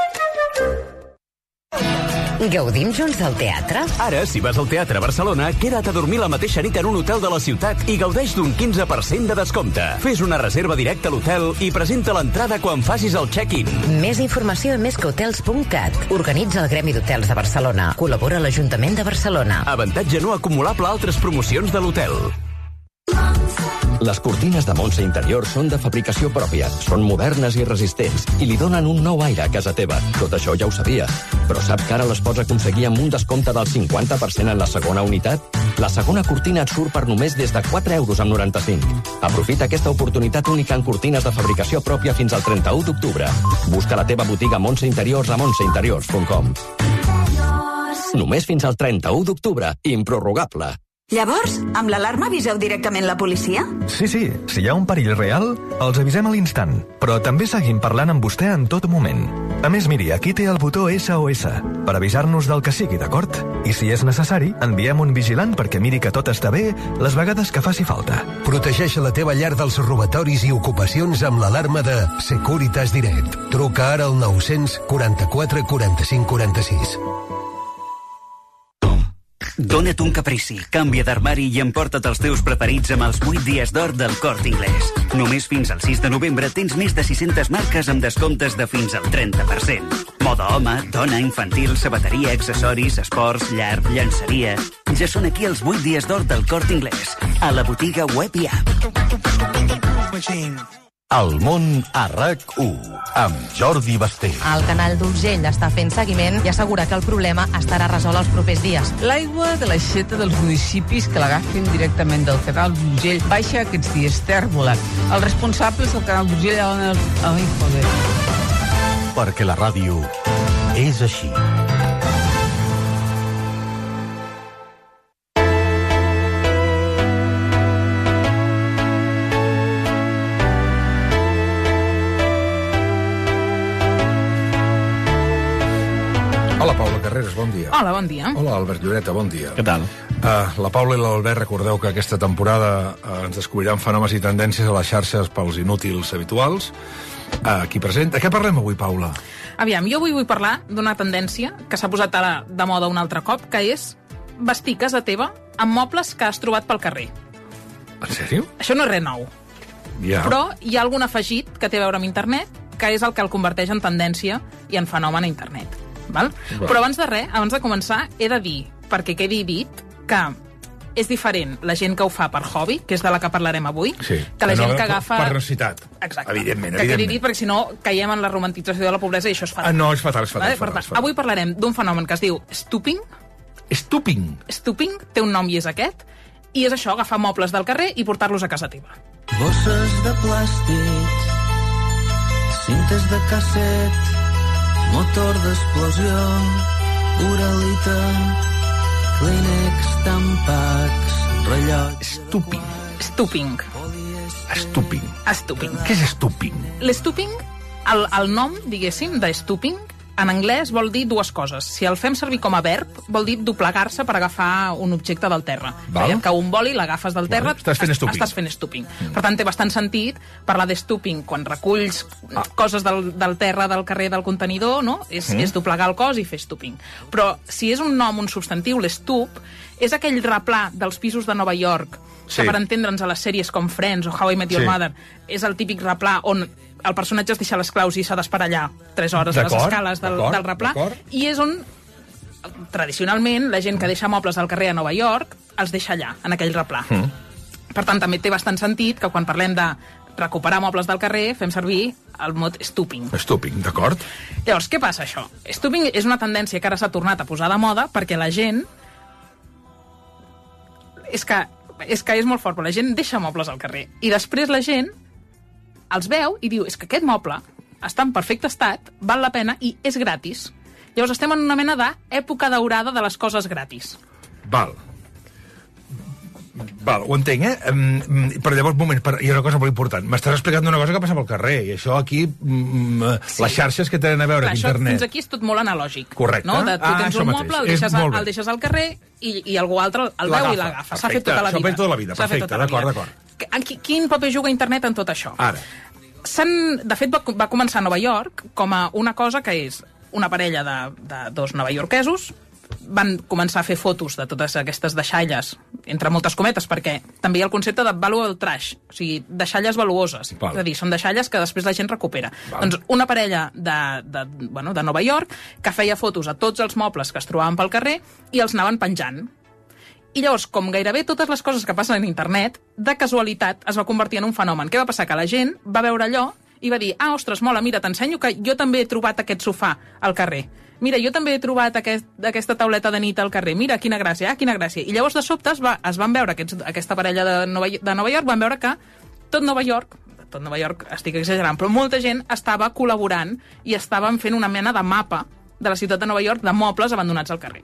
Speaker 15: Gaudim junts del teatre?
Speaker 24: Ara, si vas al Teatre Barcelona, queda't a dormir la mateixa nit en un hotel de la ciutat i gaudeix d'un quinze per cent de descompte. Fes una reserva directa a l'hotel i presenta l'entrada quan facis el check-in.
Speaker 15: Més informació a més que hotels punt cat. Organitza el Gremi d'Hotels de Barcelona. Col·labora l'Ajuntament de Barcelona.
Speaker 24: Avantatge no acumulable a altres promocions de l'hotel.
Speaker 16: Les cortines de Montse Interior són de fabricació pròpia, són modernes i resistents i li donen un nou aire a casa teva. Tot això ja ho sabia. Però sap que ara les pots aconseguir amb un descompte del cinquanta per cent en la segona unitat? La segona cortina et surt per només des de quatre euros amb noranta-cinc. Aprofita aquesta oportunitat única en cortines de fabricació pròpia fins al trenta-u d'octubre. Busca la teva botiga Montse Interiors a montse interiors punt com. Només fins al trenta-u d'octubre. Improrrogable.
Speaker 17: Llavors, amb l'alarma aviseu directament la policia?
Speaker 18: Sí, sí. Si hi ha un perill real, els avisem a l'instant. Però també seguim parlant amb vostè en tot moment. A més, miri, aquí té el botó S O S per avisar-nos del que sigui, d'acord? I si és necessari, enviem un vigilant perquè miri que tot està bé les vegades que faci falta.
Speaker 20: Protegeix la teva llar dels robatoris i ocupacions amb l'alarma de Securitas Direct. Truca ara al nou-cents quaranta-quatre quaranta-cinc quaranta-sis.
Speaker 22: Dona't un caprici, canvia d'armari i emporta't els teus preferits amb els vuit dies d'or del Corte Inglés. Només fins al sis de novembre tens més de sis-centes marques amb descomptes de fins al trenta per cent. Moda home, dona, infantil, sabateria, accessoris, esports, llar, llançeria... Ja són aquí els vuit dies d'or del Corte Inglés, a la botiga web i app.
Speaker 25: El món a RAC u, amb Jordi Basté.
Speaker 27: El canal d'Urgell està fent seguiment i assegura que el problema estarà resolt els propers dies.
Speaker 19: L'aigua de l'aixeta dels municipis que l'agafin directament del canal d'Urgell baixa aquests dies tèrbola. Els responsables del canal d'Urgell a l'infoder.
Speaker 25: Perquè la ràdio és així.
Speaker 2: Hola, Paula Carreras, bon dia.
Speaker 28: Hola, bon dia.
Speaker 2: Hola, Albert Lloreta, bon dia.
Speaker 3: Què tal?
Speaker 2: Uh, la Paula i l'Albert, recordeu que aquesta temporada uh, ens descobriran fenòmens i tendències a les xarxes pels inútils habituals. Uh, aquí present. De què parlem avui, Paula?
Speaker 28: Aviam, jo avui vull parlar d'una tendència que s'ha posat ara de moda un altre cop, que és vestir casa teva amb mobles que has trobat pel carrer.
Speaker 2: En sèrio?
Speaker 28: Això no és res nou.
Speaker 2: Ja.
Speaker 28: Però hi ha algun afegit que té a veure amb internet, que és el que el converteix en tendència i en fenomen a internet. Val?
Speaker 2: Val.
Speaker 28: Però abans de res, abans de començar, he de dir, perquè quedi dit, que és diferent la gent que ho fa per hobby, que és de la que parlarem avui,
Speaker 2: sí.
Speaker 28: que la
Speaker 2: no,
Speaker 28: gent que agafa...
Speaker 2: Per necessitat.
Speaker 28: Exacte.
Speaker 2: Evidentment,
Speaker 28: que
Speaker 2: evidentment.
Speaker 28: quedi dit, perquè si no caiem en la romantització de la pobresa i això és fatal.
Speaker 2: Ah, no, és fatal, és fatal.
Speaker 28: Vale?
Speaker 2: És fatal,
Speaker 28: Per tant,
Speaker 2: és fatal.
Speaker 28: avui parlarem d'un fenomen que es diu stooping.
Speaker 2: Stooping?
Speaker 28: Stooping, té un nom i és aquest, i és això, agafar mobles del carrer i portar-los a casa teva.
Speaker 29: Bosses de plàstic, cintes de casset, motor d'explosió, Uralita, Kleenex, Tampax, rellotge...
Speaker 2: Stooping.
Speaker 28: Stooping.
Speaker 2: Stooping.
Speaker 28: Stooping.
Speaker 2: Què és stooping?
Speaker 28: L'stooping, el, el nom, diguéssim, de stooping, en anglès vol dir dues coses. Si el fem servir com a verb, vol dir doblegar-se per agafar un objecte del terra.
Speaker 2: Val.
Speaker 28: Veiem que un boli l'agafes del terra,
Speaker 2: Val. Estàs fent stooping.
Speaker 28: Estàs fent stooping. Mm. Per tant, té bastant sentit parlar de stooping quan reculls ah. coses del, del terra, del carrer, del contenidor, no? És, mm. és doblegar el cos i fer stooping. Però si és un nom, un substantiu, l'stoop, és aquell replà dels pisos de Nova York,
Speaker 2: sí.
Speaker 28: que per entendre'ns a les sèries com Friends o How I Met Your
Speaker 2: Sí.
Speaker 28: Mother, és el típic replà on el personatge es deixa les claus i s'ha d'esperar allà tres hores a les escales del, del replà, i és on, tradicionalment, la gent que deixa mobles al carrer a Nova York els deixa allà, en aquell replà. Mm. Per tant, també té bastant sentit que quan parlem de recuperar mobles del carrer fem servir el mot stooping.
Speaker 2: Stooping, d'acord.
Speaker 28: Llavors, què passa, això? Stooping és una tendència que ara s'ha tornat a posar de moda perquè la gent... És que, és que és molt fort, però la gent deixa mobles al carrer. I després la gent els veu i diu, és que aquest moble està en perfecte estat, val la pena i és gratis. Llavors estem en una mena d'època daurada de les coses gratis.
Speaker 2: Val. Val, ho entenc, eh? Um, però llavors, un moment, per, hi ha una cosa molt important. M'estàs explicant una cosa que passa pel carrer, i això aquí, um, sí. les xarxes que tenen a veure amb internet...
Speaker 28: Fins aquí és tot molt analògic.
Speaker 2: Correcte.
Speaker 28: No? De, tu
Speaker 2: ah,
Speaker 28: tens un moble, el deixes, el deixes al carrer, i, i algú altre el veu i l'agafa. S'ha fet tota la vida.
Speaker 2: S'ha fet tota la vida, perfecte, d'acord, d'acord.
Speaker 28: Quin paper juga internet en tot això?
Speaker 2: Ara.
Speaker 28: De fet, va, va començar a Nova York com a una cosa que és una parella de, de dos novaiorquesos, van començar a fer fotos de totes aquestes deixalles, entre moltes cometes, perquè també hi ha el concepte de valuable trash, o sigui, deixalles valuoses. Val. És a dir, són deixalles que després la gent recupera. Val. Doncs una parella de, de, bueno, de Nova York que feia fotos a tots els mobles que es trobaven pel carrer i els anaven penjant. I llavors, com gairebé totes les coses que passen en internet, de casualitat es va convertir en un fenomen. Què va passar? Que la gent va veure allò i va dir, ah, ostres, mola, mira, t'ensenyo que jo també he trobat aquest sofà al carrer. Mira, jo també he trobat aquest, aquesta tauleta de nit al carrer. Mira, quina gràcia, ah, quina gràcia. I llavors, de sobte, es, va, es van veure, aquests, aquesta parella de Nova, de Nova York, van veure que tot Nova York, tot Nova York estic exagerant, però molta gent estava col·laborant i estaven fent una mena de mapa de la ciutat de Nova York de mobles abandonats al carrer.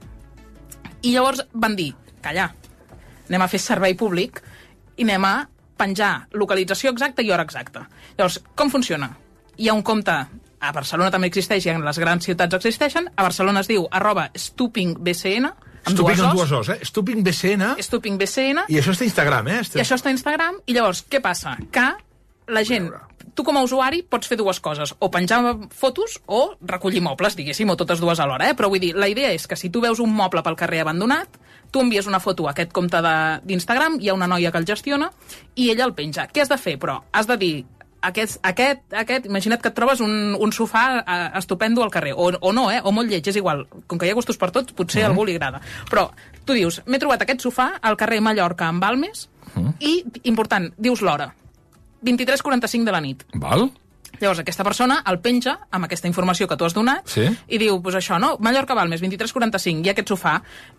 Speaker 28: I llavors van dir, calla, anem a fer servei públic i anem a penjar localització exacta i hora exacta. Llavors, com funciona? Hi ha un compte, a Barcelona també existeix i en les grans ciutats existeixen, a Barcelona es diu arroba stupingbcn, amb
Speaker 2: Stuping
Speaker 28: dues
Speaker 2: amb dues os, eh? StupingBCN.
Speaker 28: StupingBCN.
Speaker 2: I això està a Instagram, eh?
Speaker 28: I això està a Instagram, i llavors, què passa? Que la gent, tu com a usuari pots fer dues coses, o penjar fotos o recollir mobles, diguéssim, o totes dues alhora, eh? Però vull dir, la idea és que si tu veus un moble pel carrer abandonat, tu envies una foto a aquest compte d'Instagram, hi ha una noia que el gestiona, i ella el penja. Què has de fer, però? Has de dir, aquest, aquest, aquest imagina't que et trobes un, un sofà eh, estupendo al carrer, o, o no, eh? O molt lleig, és igual. Com que hi ha gustos per tots, potser mm-hmm. a algú li agrada. Però tu dius, m'he trobat aquest sofà al carrer Mallorca amb Balmes, mm-hmm. i, important, dius l'hora. vint-i-tres quaranta-cinc de la nit.
Speaker 2: Val.
Speaker 28: Llavors, aquesta persona el penja amb aquesta informació que tu has donat,
Speaker 2: sí.
Speaker 28: i diu, pues això, no? Mallorca Balmes, vint-i-tres quaranta-cinc, hi ha aquest sofà,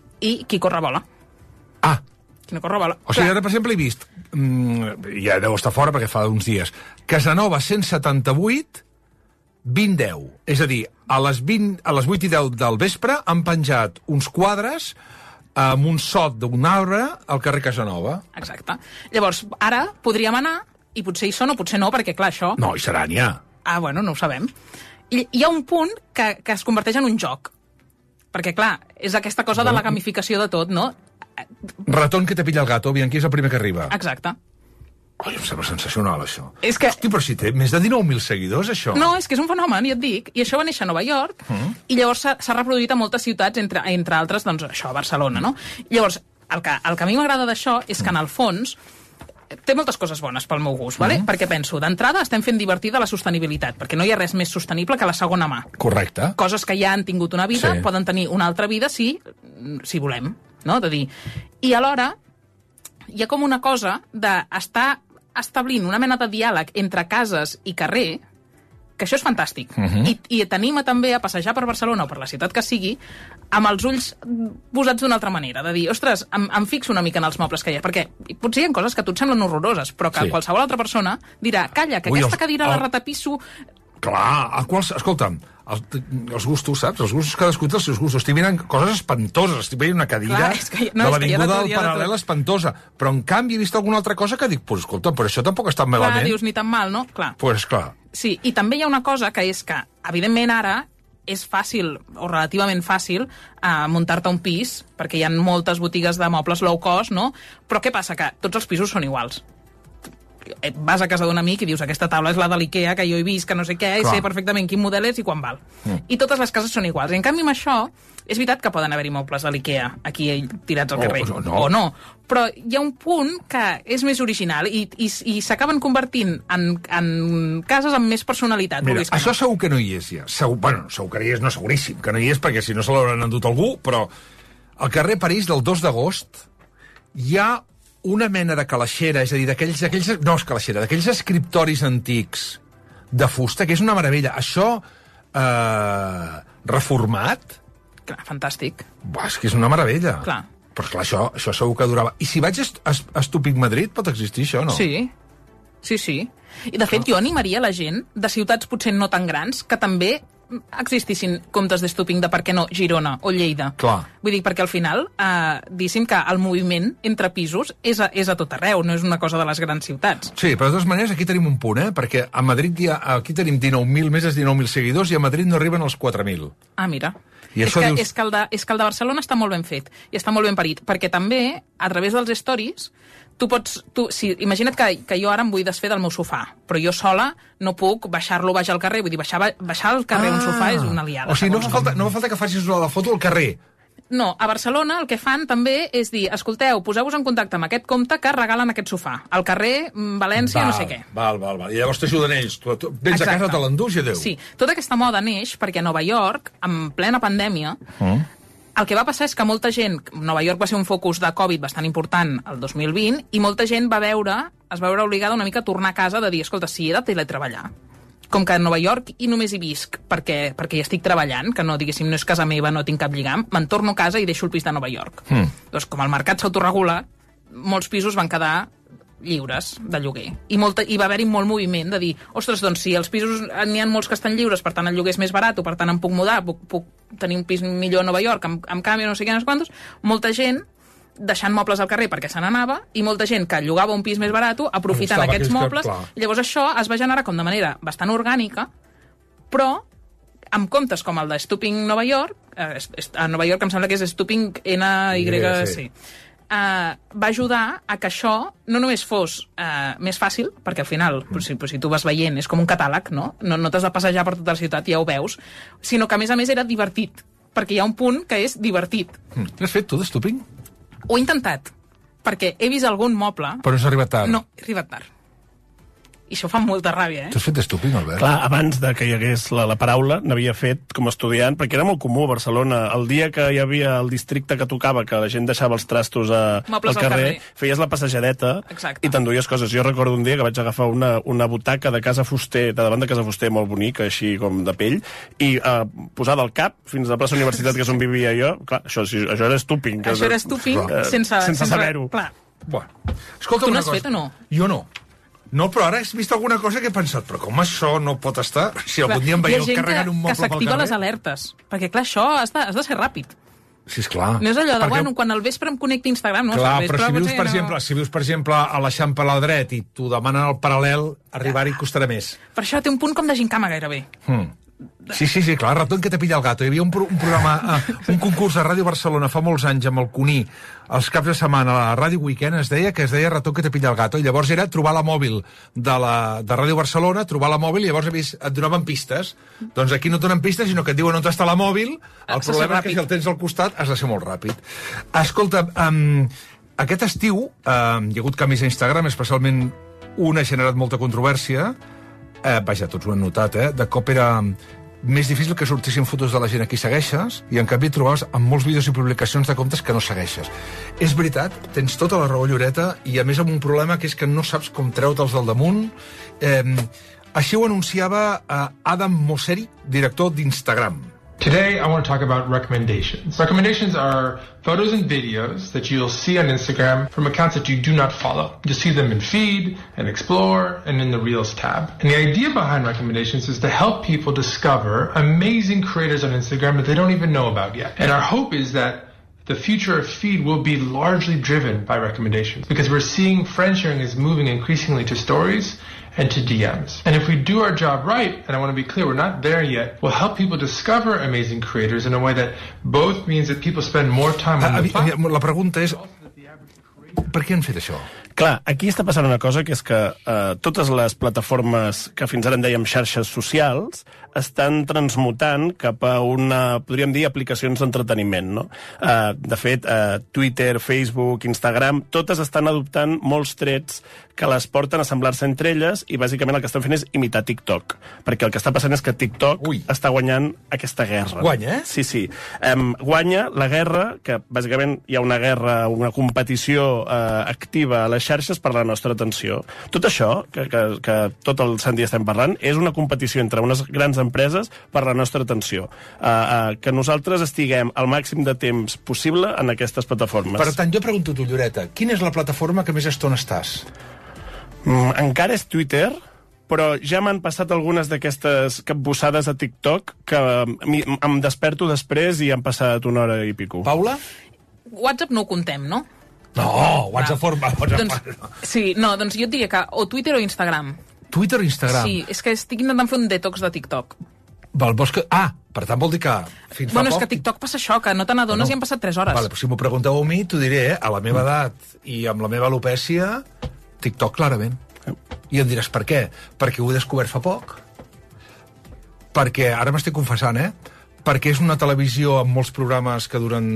Speaker 28: i qui corre vola.
Speaker 2: Ah.
Speaker 28: Qui no corre vola.
Speaker 2: O sigui, ara, per exemple, he vist, mm, ja deu estar fora perquè fa uns dies, Casanova cent setanta-vuit, vint deu. És a dir, a les, vint, a les vuit i deu del vespre han penjat uns quadres amb un sot d'un arbre al carrer Casanova.
Speaker 28: Exacte. Llavors, ara podríem anar, i potser hi són o potser no, perquè, clar, això...
Speaker 2: No, hi serà, n'hi ha.
Speaker 28: Ah, bueno, no ho sabem. I hi ha un punt que, que es converteix en un joc. Perquè, clar, és aquesta cosa de la gamificació de tot, no?
Speaker 2: Ratón que te pilla el gato, aviam qui és el primer que arriba.
Speaker 28: Exacte.
Speaker 2: Oi, em sembla sensacional, això.
Speaker 28: És que...
Speaker 2: Hosti, però si té més de dinou mil seguidors, això.
Speaker 28: No, és que és un fenomen, ja et dic. I això va néixer a Nova York, mm. i llavors s'ha reproduït a moltes ciutats, entre, entre altres, doncs, això, a Barcelona, no? Llavors, el que, el que a mi m'agrada d'això és que, en el fons, té moltes coses bones pel meu gust, vale? Mm. Perquè penso, d'entrada estem fent divertida la sostenibilitat, perquè no hi ha res més sostenible que la segona mà.
Speaker 2: Correcte.
Speaker 28: Coses que ja han tingut una vida, sí. Poden tenir una altra vida si, si volem, no? De dir. I alhora hi ha com una cosa d'estar establint una mena de diàleg entre cases i carrer, que això és fantàstic. Uh-huh. I, I t'anima també a passejar per Barcelona o per la ciutat que sigui amb els ulls posats d'una altra manera, de dir, ostres, em, em fixo una mica en els mobles que hi ha, perquè potser hi ha coses que a tu et semblen horroroses, però que sí. Qualsevol altra persona dirà, calla, que Ui, aquesta els, cadira el... la retapisso...
Speaker 2: Clar, a quals... escolta'm, els, els gustos, saps? Els gustos, cadascú té els seus gustos. Estic mirant coses espantoses. Estic veient una cadira Clar, que, no, de l'Avinguda del Paral·lel espantosa. Però, en canvi, he vist alguna altra cosa que dic, pues, escolta, però això tampoc està malament.
Speaker 28: Clar, dius, ni tan mal, no? Clar.
Speaker 2: Pues, clar.
Speaker 28: Sí, i també hi ha una cosa que és que, evidentment, ara és fàcil, o relativament fàcil, eh, muntar-te un pis, perquè hi ha moltes botigues de mobles low cost, no? Però què passa? Que tots els pisos són iguals. Et vas a casa d'un amic i dius, aquesta taula és la de l'Ikea, que jo he vist, que no sé què, i sé perfectament quin model és i quan val. Mm. I totes les cases són iguals. I, en canvi, amb això, és veritat que poden haver-hi mobles de l'Ikea aquí tirats al carrer.
Speaker 2: Oh, no.
Speaker 28: O no. Però hi ha un punt que és més original i, i, i s'acaben convertint en, en cases amb més personalitat.
Speaker 2: Mira, això no. Segur que no hi és, ja. Segur, bueno, segur que no hi és, no seguríssim que no hi és, perquè si no se l'hauran endut algú, però al carrer París del dos d'agost hi ha una mena de calaixera, és a dir, d'aquells... No és calaixera, d'aquells escriptoris antics de fusta, que és una meravella. Això, eh, reformat...
Speaker 28: Clar, fantàstic.
Speaker 2: Buah, és que és una meravella.
Speaker 28: Clar.
Speaker 2: Però clar, això, això segur que durava... I si vaig a, a, a Estúpic Madrid, pot existir això, no?
Speaker 28: Sí, sí, sí. I, de fet, jo animaria la gent de ciutats potser no tan grans que també existissin comptes d'estúping de per què no Girona o Lleida.
Speaker 2: Clar.
Speaker 28: Vull dir, perquè al final, eh, diguéssim que el moviment entre pisos és a, és a tot arreu, no és una cosa de les grans ciutats.
Speaker 2: Sí, però de totes maneres aquí tenim un punt, eh? Perquè a Madrid hi ha, aquí tenim dinou mil, més de dinou mil seguidors, i a Madrid no arriben als quatre mil.
Speaker 28: Ah, mira.
Speaker 2: I
Speaker 28: és, que,
Speaker 2: dius...
Speaker 28: és, que el de, és que el de Barcelona està molt ben fet i està molt ben parit, perquè també, a través dels stories, tu pots... Tu, si, imagina't que, que jo ara em vull desfer del meu sofà, però jo sola no puc baixar-lo baix al carrer. Vull dir, baixar, baixar al carrer ah, un sofà és una liada.
Speaker 2: O sigui, no fa falta, no fa falta que facis la foto al carrer.
Speaker 28: No, a Barcelona el que fan també és dir, escolteu, poseu-vos en contacte amb aquest compte que regalen aquest sofà. Al carrer, València,
Speaker 2: val,
Speaker 28: no sé què.
Speaker 2: Val, val, val. I llavors t'ajuden ells. Tu, tu vens Exacte. a casa, te l'endús i adéu.
Speaker 28: Sí, tota aquesta moda neix perquè a Nova York, en plena pandèmia, mm. el que va passar és que molta gent... Nova York va ser un focus de Covid bastant important el dos mil vint, i molta gent va veure, es va veure obligada una mica a tornar a casa de dir, escolta, si he de teletreballar, com que a Nova York i només hi visc perquè, perquè hi estic treballant, que no, diguéssim, no és casa meva, no tinc cap lligam, me'n torno a casa i deixo el pis de Nova York. Mm. Doncs com el mercat s'autoregula, molts pisos van quedar lliures de lloguer. I, molta, i va haver-hi molt moviment de dir, ostres, doncs si els pisos n'hi ha molts que estan lliures, per tant el lloguer és més barat, per tant em puc mudar, puc, puc tenir un pis millor a Nova York, amb, amb canvi no sé què, no sé quantos, molta gent deixant mobles al carrer perquè se n'anava, i molta gent que llogava un pis més barat aprofitant Estava aquests mobles, que, i llavors això es va generar com de manera bastant orgànica, però amb comptes com el de Stooping Nova York, eh, a Nova York em sembla que és Stooping N Y C, eh, va ajudar a que això no només fos eh, més fàcil, perquè al final, mm. si, si tu vas veient, és com un catàleg, no? No, no t'has de passejar per tota la ciutat, ja ho veus, sinó que a més a més era divertit, perquè hi ha un punt que és divertit.
Speaker 2: Mm. L'has fet tu, de Stooping?
Speaker 28: Ho he intentat, perquè he vist algun moble...
Speaker 2: Però no s'ha arribat tard.
Speaker 28: No, he arribat tard. I això fa molta ràbia, eh?
Speaker 2: Tu has fet d'estúping, Albert?
Speaker 1: Clar, abans de que hi hagués la, la paraula, n'havia fet com a estudiant, perquè era molt comú a Barcelona. El dia que hi havia el districte que tocava, que la gent deixava els trastos a, al carrer, al carrer, feies la passejadeta Exacte. I t'enduies coses. Jo recordo un dia que vaig agafar una, una butaca de Casa Fuster, de davant de Casa Fuster, molt bonica, així com de pell, i uh, posada al cap fins a la plaça Universitat, que és on vivia jo. Clar, això, això era estúping.
Speaker 28: Això era estúping uh, sense,
Speaker 1: sense, sense saber-ho.
Speaker 28: Clar.
Speaker 2: Bueno, escolta,
Speaker 28: tu
Speaker 2: n'has
Speaker 28: fet o no?
Speaker 2: Jo no. No, però ara has vist alguna cosa que he pensat, però com això no pot estar? Si algun dia em veieu carregant un moble pel carrer...
Speaker 28: Hi ha gent que s'activa les alertes, perquè clar, això has de, has de ser ràpid.
Speaker 2: Sí, esclar.
Speaker 28: No és allò de,
Speaker 2: perquè...
Speaker 28: bueno, quan al vespre em connecti a Instagram, no?
Speaker 2: Clar,
Speaker 28: vespre,
Speaker 2: però si vius, per
Speaker 28: no...
Speaker 2: exemple, si vius, per exemple, a l'Eixample a la dret i t'ho demanen al paral·lel, arribar-hi costarà més.
Speaker 28: Per això té un punt com de gincama, gairebé.
Speaker 2: Hmm. Sí, sí, sí, clar, ratón que te pilla el gato. Hi havia un, pro un programa, uh, un concurs a Ràdio Barcelona fa molts anys amb el Cuní, els caps de setmana, a la Ràdio Weekend, es deia que es deia ratón que te pilla el gato, i llavors era trobar la mòbil de, la, de Ràdio Barcelona, trobar la mòbil, i llavors et donaven pistes. Doncs aquí no et donen pistes, sinó que et diuen on està la mòbil. El has problema és que si el tens al costat has de ser molt ràpid. Escolta, um, aquest estiu uh, hi ha hagut canvis a Instagram, especialment un ha generat molta controvèrsia. Eh, vaja, tots ho han notat, eh? De cop era més difícil que sortissin fotos de la gent a qui segueixes, i en canvi trobaves amb molts vídeos i publicacions de comptes que no segueixes. És veritat, tens tota la raó, Lloreta, i a més amb un problema que és que no saps com treure-te'ls del damunt. Eh, així ho anunciava eh, Adam Mosseri, director d'Instagram.
Speaker 4: Today, I want to talk about recommendations. Recommendations are photos and videos that you'll see on Instagram from accounts that you do not follow. You'll see them in Feed, and Explore, and in the Reels tab. And the idea behind recommendations is to help people discover amazing creators on Instagram that they don't even know about yet. And our hope is that the future of Feed will be largely driven by recommendations, because we're seeing friend sharing is moving increasingly to stories and to D Ms. And if we do our job right, and I want to be clear, we're not there yet, we'll help people discover amazing creators in a way that both means that people spend more time on the platform.
Speaker 2: La pregunta és, per què han fet això?
Speaker 1: Clar, aquí està passant una cosa, que és que eh, totes les plataformes que fins ara en dèiem xarxes socials estan transmutant cap a una, podríem dir, aplicacions d'entreteniment, no? Eh, de fet, eh, Twitter, Facebook, Instagram, totes estan adoptant molts trets que les porten a semblar-se entre elles, i bàsicament el que estan fent és imitar TikTok. Perquè el que està passant és que TikTok Ui. està guanyant aquesta guerra.
Speaker 2: Guanya, eh?
Speaker 1: Sí, sí. Um, guanya la guerra, que bàsicament hi ha una guerra, una competició uh, activa a les xarxes per la nostra atenció. Tot això, que, que, que tot el sant dia estem parlant, és una competició entre unes grans empreses per la nostra atenció. Uh, uh, que nosaltres estiguem al màxim de temps possible en aquestes plataformes.
Speaker 2: Per tant, jo pregunto a tu, Lloreta, quina és la plataforma que més estona estàs?
Speaker 1: Mm, encara és Twitter, però ja m'han passat algunes d'aquestes capbussades a TikTok que em desperto després i han passat una hora i pico.
Speaker 2: Paula?
Speaker 28: WhatsApp no ho contem, no?
Speaker 2: No, WhatsApp forma...
Speaker 28: Doncs, sí, no, doncs jo et diria que o Twitter o Instagram.
Speaker 2: Twitter o Instagram?
Speaker 28: Sí, és que estic intentant fer un detox de TikTok.
Speaker 2: Val, vols que... Ah, per tant vol dir que fins
Speaker 28: bueno,
Speaker 2: fa
Speaker 28: és
Speaker 2: poc...
Speaker 28: que TikTok passa això, que no te n'adones no. i han passat tres hores.
Speaker 2: Vale, però si m'ho pregunteu a mi, t'ho diré, eh? A la meva edat i amb la meva alopècia, TikTok clarament. I em diràs per què? Perquè ho he descobert fa poc. Perquè, ara m'estic confessant, eh? Perquè és una televisió amb molts programes que duren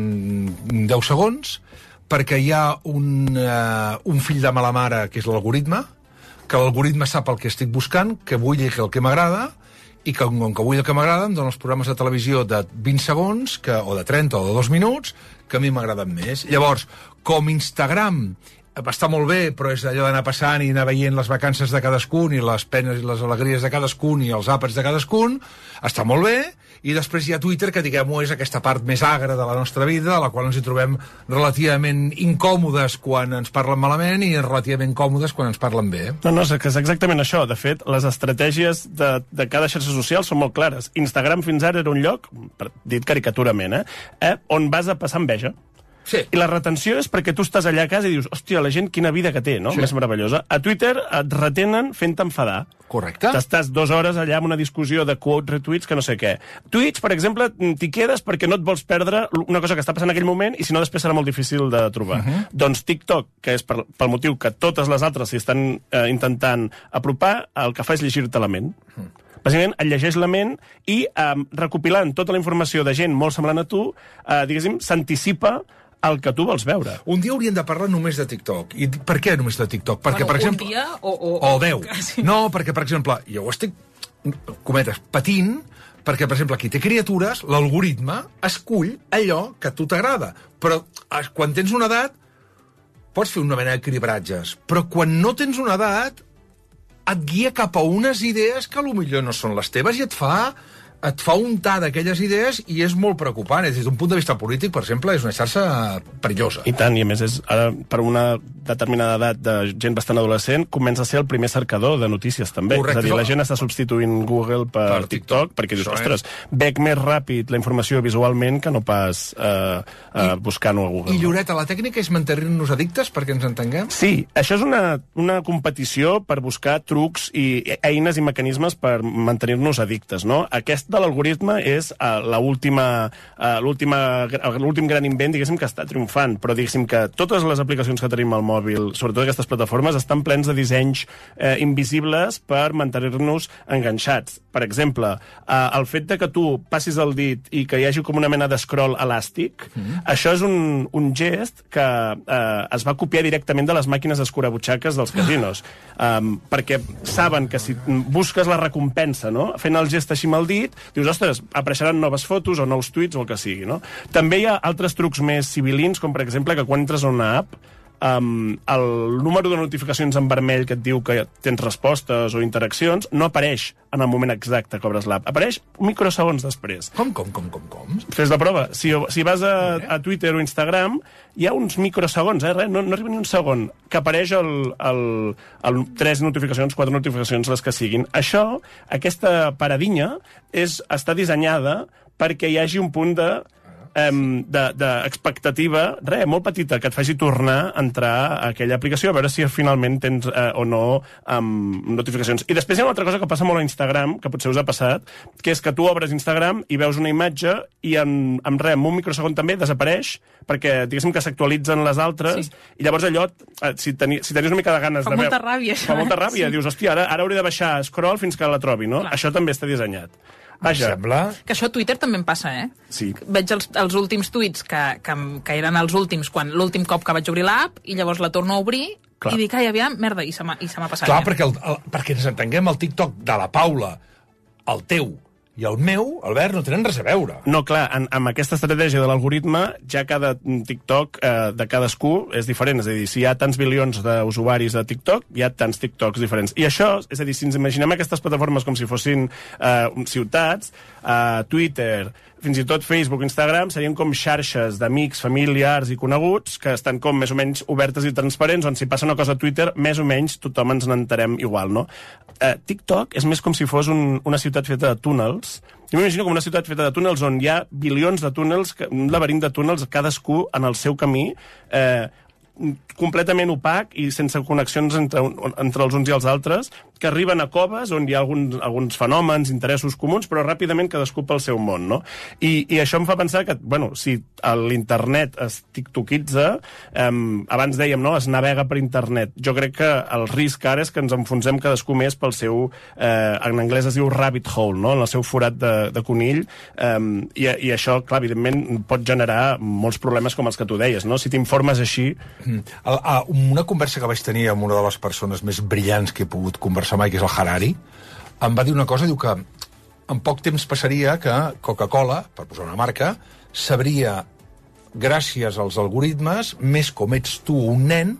Speaker 2: deu segons, perquè hi ha un, uh, un fill de mala mare, que és l'algoritme, que l'algoritme sap el que estic buscant, que vull i el que m'agrada, i que, com que vull el que m'agrada, em dona els programes de televisió de vint segons, que, o de trenta o de dos minuts, que a mi m'agraden més. Llavors, com Instagram està molt bé, però és allò d'anar passant i anar veient les vacances de cadascun i les penes i les alegries de cadascun i els àpats de cadascun, està molt bé, i després hi ha Twitter, que diguem-ho és aquesta part més agra de la nostra vida, a la qual ens hi trobem relativament incòmodes quan ens parlen malament i relativament còmodes quan ens parlen bé.
Speaker 1: No, no, és que és exactament això. De fet, les estratègies de, de cada xarxa social són molt clares. Instagram fins ara era un lloc, dit caricaturament, eh, eh on vas a passar enveja.
Speaker 2: Sí.
Speaker 1: I la retenció és perquè tu estàs allà a casa i dius, hòstia, la gent quina vida que té, no? Sí. Més meravellosa. A Twitter et retenen fent-te enfadar.
Speaker 2: Correcte.
Speaker 1: T'estàs dues hores allà amb una discussió de quote, retweets, que no sé què. Twitch, per exemple, t'hi quedes perquè no et vols perdre una cosa que està passant en aquell moment i si no després serà molt difícil de trobar. Uh-huh. Doncs TikTok, que és per, pel motiu que totes les altres s'hi estan eh, intentant apropar, el que fa és llegir-te la ment. Uh-huh. Bàsicament, et llegeix la ment i, eh, recopilant tota la informació de gent molt semblant a tu, eh, diguéssim, s'anticipa el que tu vols veure.
Speaker 2: Un dia hauríem de parlar només de TikTok. I per què només de TikTok? Perquè,
Speaker 28: bueno,
Speaker 2: per exemple...
Speaker 28: un dia o... O,
Speaker 2: o deu. Sí. No, perquè, per exemple, jo ho estic, cometes, patint, perquè, per exemple, qui té criatures, l'algoritme escull allò que a tu t'agrada. Però quan tens una edat, pots fer una mena de cribratges. Però quan no tens una edat, et guia cap a unes idees que potser no són les teves i et fa... et fa untar d'aquelles idees i és molt preocupant. Des d'un punt de vista polític, per exemple, és una xarxa perillosa.
Speaker 1: I tant, i a més, és, ara, per una determinada edat de gent bastant adolescent, comença a ser el primer cercador de notícies, també. Correcte. És a dir, la gent està substituint Google per, per TikTok, TikTok, perquè dius, ostres, veig més ràpid la informació visualment que no pas eh, eh, buscant-ho a Google.
Speaker 2: I, Lloreta, la tècnica és mantenir-nos addictes, perquè ens entenguem?
Speaker 1: Sí, això és una, una competició per buscar trucs i eines i mecanismes per mantenir-nos addictes, no? Aquest de l'algoritme és uh, l'última uh, l'últim gran invent, diguéssim, que està triomfant, però diguéssim que totes les aplicacions que tenim al mòbil, sobretot aquestes plataformes, estan plens de dissenys eh, invisibles per mantenir-nos enganxats. Per exemple, uh, el fet de que tu passis el dit i que hi hagi com una mena d'escroll elàstic, mm-hmm. això és un, un gest que uh, es va copiar directament de les màquines escurabutxaques dels casinos, um, perquè saben que si busques la recompensa, no? Fent el gest així amb el dit, dius, ostres, apareixeran noves fotos o nous tuits o el que sigui, no? També hi ha altres trucs més civilins, com per exemple que quan entres a una app, um, el número de notificacions en vermell que et diu que tens respostes o interaccions no apareix en el moment exacte que obres l'app. Apareix microsegons després.
Speaker 2: Com, com, com, com, com?
Speaker 1: Fes la prova. Si, si vas a, a Twitter o Instagram, hi ha uns microsegons, eh? Res, no, no arriba ni un segon, que apareix el, el, el, tres notificacions, quatre notificacions, les que siguin. Això, aquesta paradinya, és, està dissenyada perquè hi hagi un punt de d'expectativa, de, res, molt petita, que et faci tornar a entrar a aquella aplicació, a veure si finalment tens eh, o no um, notificacions. I després hi ha una altra cosa que passa molt a Instagram, que potser us ha passat, que és que tu obres Instagram i veus una imatge i en, en res, en un microsegon també desapareix, perquè diguéssim que s'actualitzen les altres, sí. I llavors allò, eh, si, teni, si tenies una mica de ganes
Speaker 28: fa
Speaker 1: de
Speaker 28: molta ràbia, això.
Speaker 1: Fa molta ràbia, sí. Dius, hòstia, ara, ara hauré de baixar scroll fins que la trobi, no?
Speaker 28: Clar.
Speaker 1: Això també està dissenyat. Vaja.
Speaker 2: Sembla...
Speaker 28: Que això a Twitter també em passa, eh?
Speaker 1: Sí.
Speaker 28: Veig els, els últims tuits que, que, que eren els últims quan l'últim cop que vaig obrir l'app i llavors la torno a obrir. Clar. I dic, ai, aviam, merda, i se m'ha passat.
Speaker 2: Clar, perquè, el, el, perquè ens entenguem, el TikTok de la Paula, el teu i el meu, Albert, no tenen res a veure.
Speaker 1: No, clar, en, amb aquesta estratègia de l'algoritme, ja cada TikTok eh, de cadascú és diferent. És a dir, si hi ha tants bilions d'usuaris de TikTok, hi ha tants TikToks diferents. I això, és a dir, si ens imaginem aquestes plataformes com si fossin eh, ciutats, eh, Twitter, fins i tot Facebook, Instagram, serien com xarxes d'amics, familiars i coneguts que estan com més o menys obertes i transparents, on si passa una cosa a Twitter, més o menys tothom ens n'entarem igual, no? Eh, TikTok és més com si fos un, una ciutat feta de túnels. Jo m'imagino com una ciutat feta de túnels on hi ha bilions de túnels, un laberint de túnels, cadascú en el seu camí, eh, completament opac i sense connexions entre, entre els uns i els altres, que arriben a coves on hi ha alguns, alguns fenòmens, interessos comuns, però ràpidament cadascú pel seu món, no? I, i això em fa pensar que, bueno, si l'internet es tiktokitza, eh, abans dèiem, no?, es navega per internet. Jo crec que el risc ara és que ens enfonsem cadascú més pel seu, eh, en anglès es diu rabbit hole, no?, en el seu forat de, de conill, eh, i, i això, clar, evidentment, pot generar molts problemes com els que tu deies, no? Si t'informes així...
Speaker 2: Mm. Una conversa que vaig tenir amb una de les persones més brillants que he pogut conversar mai, que és el Harari, em va dir una cosa, diu que en poc temps passaria que Coca-Cola, per posar una marca, sabria, gràcies als algoritmes, més com ets tu un nen,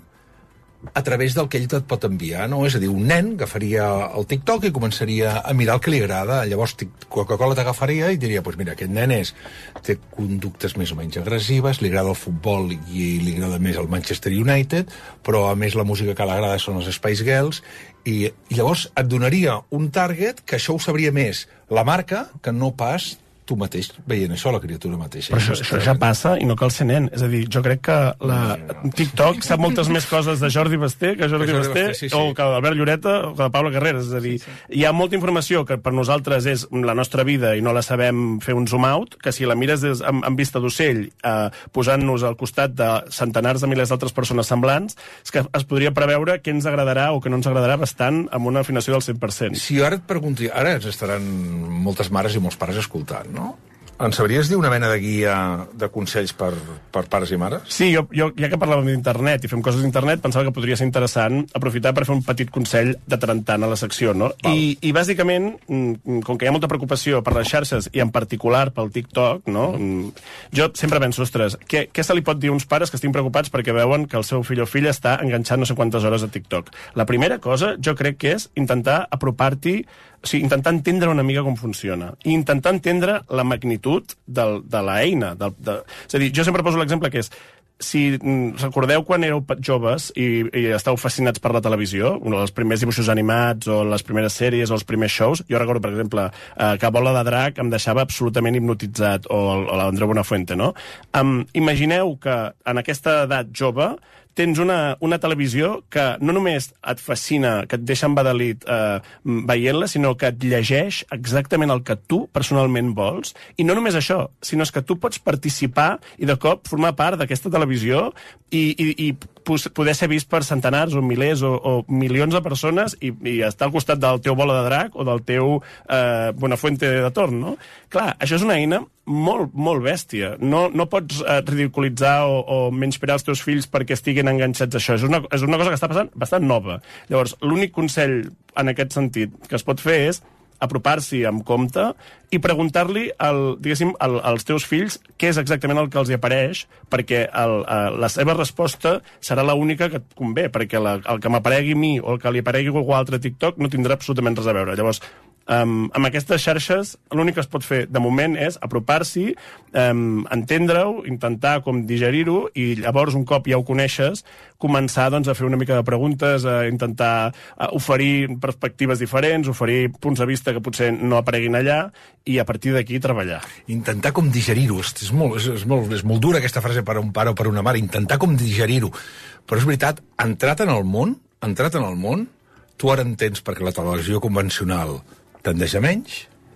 Speaker 2: a través del que ell et pot enviar, no? És a dir, un nen agafaria el TikTok i començaria a mirar el que li agrada. Llavors Coca-Cola t'agafaria i diria, pues mira, aquest nen és, té conductes més o menys agressives, li agrada el futbol i li agrada més el Manchester United, però a més la música que l'agrada són els Spice Girls, i, i llavors et donaria un target que això ho sabria més la marca que no pas tu mateix veient això, la criatura mateixa.
Speaker 1: Però això, això ja passa i no cal ser nen. És a dir, jo crec que la TikTok sap moltes més coses de Jordi Basté que Jordi, que Jordi Basté, Basté sí, sí. o que d'Albert Lloreta o que de Pablo Carreras. És a dir, sí, sí. hi ha molta informació que per nosaltres és la nostra vida i no la sabem fer un zoom out, que si la mires des, amb, amb vista d'ocell, eh, posant-nos al costat de centenars de milers d'altres persones semblants, és que es podria preveure què ens agradarà o què no ens agradarà bastant amb una afinació del cent per cent.
Speaker 2: Si ara et pregunto, ara ens estaran moltes mares i molts pares escoltant, no? En sabries dir una mena de guia de consells per, per pares i mares?
Speaker 1: Sí, jo, jo ja que parlàvem d'internet i fem coses d'internet, pensava que podria ser interessant aprofitar per fer un petit consell de tant en tant a la secció, no? I, I bàsicament, com que hi ha molta preocupació per les xarxes i en particular pel TikTok, no? Mm. Jo sempre penso, ostres, què, què se li pot dir a uns pares que estiguin preocupats perquè veuen que el seu fill o filla està enganxant no sé quantes hores a TikTok? La primera cosa, jo crec que és intentar apropar-t'hi, o sigui, intentar entendre una mica com funciona i intentar entendre la magnitud del, de l'eina. Del, de... És a dir, jo sempre poso l'exemple que és, si recordeu quan éreu joves i, i estàveu fascinats per la televisió, un dels primers dibuixos animats o les primeres sèries o els primers shows, jo recordo, per exemple, eh, que Bola de Drac em deixava absolutament hipnotitzat, o, o l'Andreu Buenafuente, no? Um, imagineu que en aquesta edat jove tens una, una televisió que no només et fascina, que et deixa embadalit eh, veient-la, sinó que et llegeix exactament el que tu personalment vols. I no només això, sinó que tu pots participar i de cop formar part d'aquesta televisió i, i, i poder ser vist per centenars o milers o, o milions de persones i, i estar al costat del teu Bola de Drac o del teu eh, Buenafuente de torn, no? Clar, això és una eina molt, molt bèstia. No, no pots eh, ridiculitzar o, o menysprear els teus fills perquè estiguin enganxats a això. És una, és una cosa que està passant bastant nova. Llavors, l'únic consell en aquest sentit que es pot fer és apropar-s'hi amb compte i preguntar-li al, diguéssim, al, als teus fills què és exactament el que els hi apareix, perquè el, la seva resposta serà l'única que et convé, perquè la, el que m'aparegui a mi o el que li aparegui a algú altre TikTok no tindrà absolutament res a veure. Llavors, Um, amb aquestes xarxes l'únic que es pot fer de moment és apropar-s'hi, um, entendre-ho, intentar com digerir-ho i llavors un cop ja ho coneixes començar doncs, a fer una mica de preguntes, a intentar a oferir perspectives diferents, oferir punts de vista que potser no apareguin allà i a partir d'aquí treballar.
Speaker 2: Intentar com digerir-ho, és molt, és, molt, és molt dura aquesta frase per a un pare o per a una mare, intentar com digerir-ho, però és veritat, entrat en el món, entrat en el món, tu ara entens perquè la televisió convencional tendeix a menys.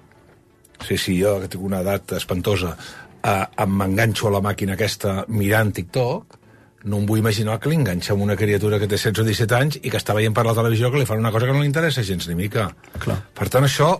Speaker 2: Sí, sí, jo que tinc una edat espantosa eh, em m'enganxo a la màquina aquesta mirant TikTok, no em vull imaginar que li enganxa amb una criatura que té setze o disset anys i que està veient per la televisió que li fan una cosa que no li interessa gens ni mica.
Speaker 1: Clar.
Speaker 2: Per tant, això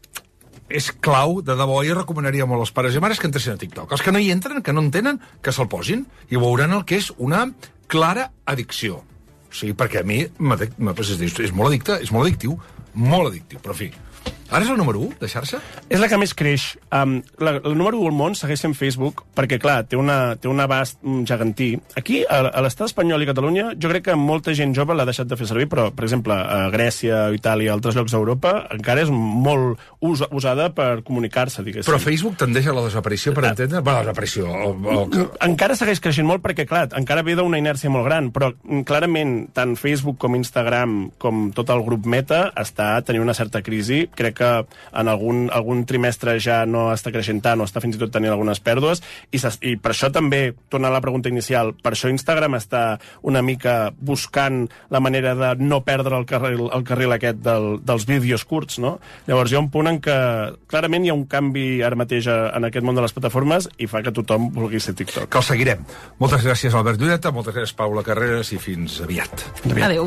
Speaker 2: és clau, de debò, i recomanaria molt als pares i mares que entressin a TikTok. Els que no hi entren, que no entenen, que se'l posin i veuran el que és una clara addicció. O sigui, perquè a mi és, és molt addicte, és molt addictiu, molt addictiu, però en fi. Ara és el número u de xarxa?
Speaker 1: És la que més creix. Um, la, la número u al món segueix sent Facebook, perquè, clar, té, una, té un abast gegantí. Aquí, a, a l'estat espanyol i Catalunya, jo crec que molta gent jove l'ha deixat de fer servir, però, per exemple, a Grècia, a Itàlia, a altres llocs d'Europa, encara és molt us, usada per comunicar-se, diguéssim.
Speaker 2: Però Facebook tendeix a la desaparició, per entendre? Va, la desaparició. O, o...
Speaker 1: Encara segueix creixent molt perquè, clar, encara ve d'una inèrcia molt gran, però clarament tant Facebook com Instagram com tot el grup Meta està tenint una certa crisi. Crec que que en algun, algun trimestre ja no està creixent tant o està fins i tot tenint algunes pèrdues i, i per això també, tornant a la pregunta inicial, per això Instagram està una mica buscant la manera de no perdre el carril, el carril aquest del, dels vídeos curts, no? Llavors hi ha un punt en què clarament hi ha un canvi ara mateix en aquest món de les plataformes i fa que tothom vulgui ser TikTok.
Speaker 2: Que el seguirem. Moltes gràcies, Albert Lloreta, moltes gràcies, Paula Carreras, i fins aviat.
Speaker 28: aviat. Adéu.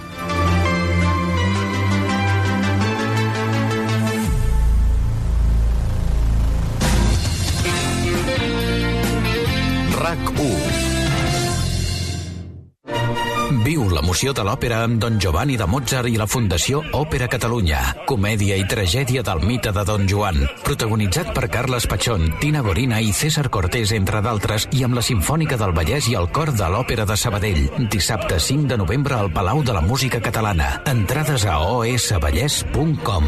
Speaker 25: RAC u. Viu l'emoció de l'òpera amb Don Giovanni de Mozart i la Fundació Òpera Catalunya. Comèdia i tragèdia del mite de Don Joan. Protagonitzat per Carles Pachón, Tina Gorina i César Cortés, entre d'altres, i amb la Simfònica del Vallès i el Cor de l'Òpera de Sabadell. Dissabte cinc de novembre al Palau de la Música Catalana. Entrades a o s vallès punt com.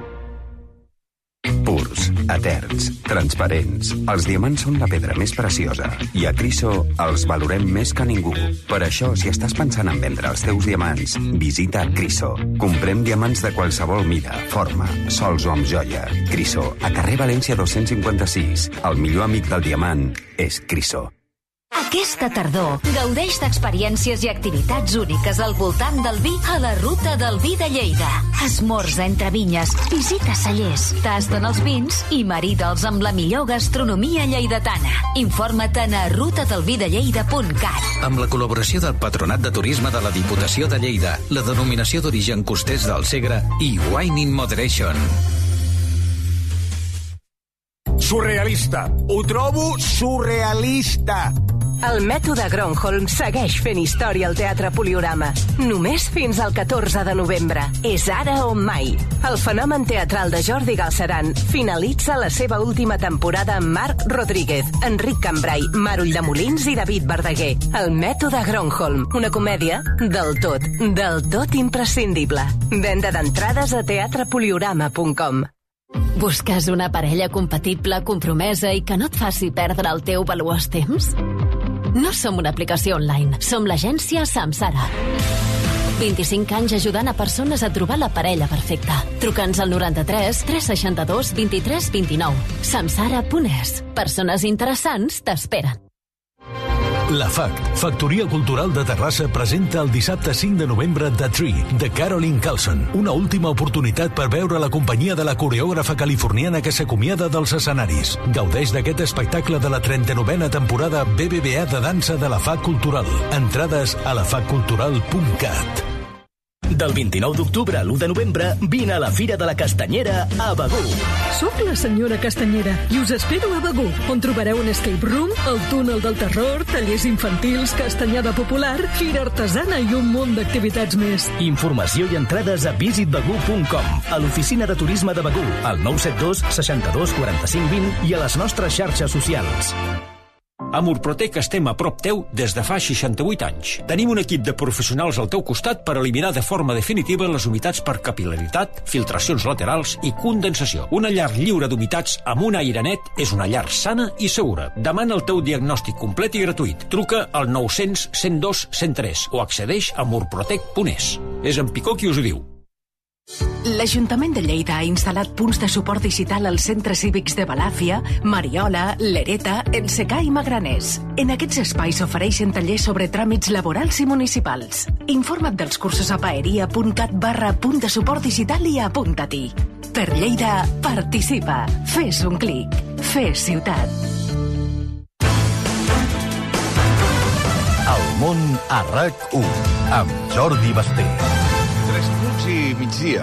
Speaker 5: Purs, eterns, transparents. Els diamants són la pedra més preciosa i a Criso els valorem més que ningú. Per això, si estàs pensant en vendre els teus diamants, visita Criso. Comprem diamants de qualsevol mida, forma, sols o amb joia. Criso, a carrer València dos-cents cinquanta-sis. El millor amic del diamant és Criso.
Speaker 7: Aquesta tardor, gaudeix d'experiències i activitats úniques al voltant del vi a la Ruta del Vi de Lleida. Esmorza entre vinyes, visita cellers, tasten els vins i marida'ls amb la millor gastronomia lleidatana. Informa't a ruta del vi de lleida punt cat.
Speaker 25: Amb la col·laboració del Patronat de Turisme de la Diputació de Lleida, la denominació d'origen costers del Segre i Wine in Moderation.
Speaker 8: Surrealista. Ho trobo surrealista.
Speaker 9: El mètode Gronholm segueix fent història al Teatre Poliorama. Només fins al catorze de novembre. És ara o mai. El fenomen teatral de Jordi Galceran finalitza la seva última temporada amb Marc Rodríguez, Enric Cambrai, Mar Ulldemolins i David Verdaguer. El mètode Gronholm, una comèdia del tot, del tot imprescindible. Venda d'entrades a teatre poliorama punt com.
Speaker 11: Busques una parella compatible, compromesa i que no et faci perdre el teu valuós temps? No som una aplicació online, som l'agència Samsara. vint-i-cinc anys ajudant a persones a trobar la parella perfecta. Truca'ns al noranta-tres tres seixanta-dos vint-i-tres vint-i-nou. Samsara punt es. Persones interessants t'esperen.
Speaker 25: La F A C, Factoria Cultural de Terrassa, presenta el dissabte cinc de novembre The Tree, de Caroline Carlson. Una última oportunitat per veure la companyia de la coreògrafa californiana que s'acomiada dels escenaris. Gaudeix d'aquest espectacle de la trenta-novena temporada B B V A de dansa de la F A C Cultural. Entrades a la fac cultural punt cat.
Speaker 24: Del vint-i-nou d'octubre a l'u de novembre, vine a la Fira de la Castanyera a Begur.
Speaker 10: Soc la senyora Castanyera i us espero a Begur, on trobareu un escape room, el túnel del terror, tallers infantils, castanyada popular, fira artesana i un munt d'activitats més.
Speaker 24: Informació i entrades a visit begur punt com, a l'oficina de turisme de Begur, al nou set dos seixanta-dos quaranta-cinc vint i a les nostres xarxes socials.
Speaker 13: A Murprotec estem a prop teu des de fa seixanta-vuit anys. Tenim un equip de professionals al teu costat per eliminar de forma definitiva les humitats per capil·laritat, filtracions laterals i condensació. Una llar lliure d'humitats amb un aire net és una llar sana i segura. Demana el teu diagnòstic complet i gratuït. Truca al nou cents cent dos cent tres o accedeix a murprotec punt es. És en Picó qui us ho diu.
Speaker 9: L'Ajuntament de Lleida ha instal·lat punts de suport digital als centres cívics de Balàfia, Mariola, Lereta, Ensecà i Magraners. En aquests espais s'ofereixen tallers sobre tràmits laborals i municipals. Informa't dels cursos a paeria punt cat barra punt de suport digital i apunta-t'hi. Per Lleida, participa. Fes un clic. Fes ciutat.
Speaker 25: El món a RAC u, amb Jordi Basté.
Speaker 2: Tres minuts i migdia.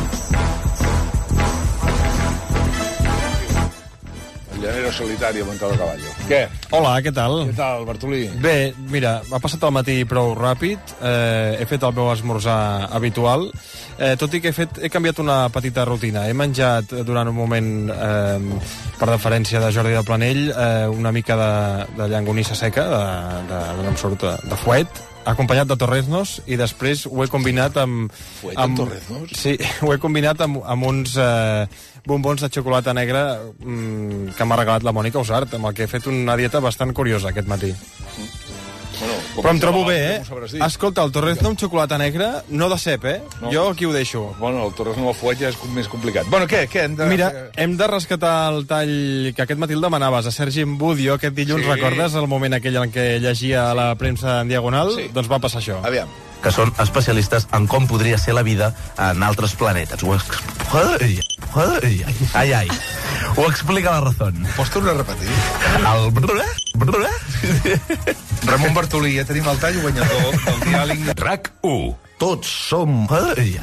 Speaker 2: El llanero solitari a Montado Caballo. Què?
Speaker 3: Hola, què tal?
Speaker 2: Què tal, Bartolí?
Speaker 3: Bé, mira, ha passat el matí prou ràpid, eh, he fet el meu esmorzar habitual eh, tot i que he, fet, he canviat una petita rutina. He menjat durant un moment, eh, per deferència de Jordi de Planell, eh, una mica de, de llangonissa seca, de, de, de, de, de fuet, acompanyat de torreznos, i després ho he combinat amb...
Speaker 2: Fuet amb torreznos?
Speaker 3: Sí, ho he combinat amb, amb uns eh, bombons de xocolata negra mm, que m'ha regalat la Mònica Usart, amb el que he fet una dieta bastant curiosa aquest matí.
Speaker 2: Bueno,
Speaker 3: però em trobo bé, eh? Escolta, el torrezno amb xocolata negra, no de cep, eh?
Speaker 2: No.
Speaker 3: Jo aquí ho deixo.
Speaker 2: Bueno, el torrezno al fuet ja és més complicat. Bueno, què? què hem de...
Speaker 3: Mira, hem de rescatar el tall que aquest matí el demanaves a Sergi Embudio aquest dilluns,
Speaker 2: Sí.
Speaker 3: recordes el moment aquell en què llegia la premsa en diagonal? Sí. Doncs va passar això.
Speaker 2: Aviam.
Speaker 6: Que són especialistes en com podria ser la vida en altres planetes. Ho ex... Ai, ai, ai. Ho explica la Razón.
Speaker 2: Pots tornar a repetir?
Speaker 6: El...
Speaker 2: Ramon Bartolí, ja tenim el tall guanyador del diàleg.
Speaker 6: RAC u. Tots som... Ai,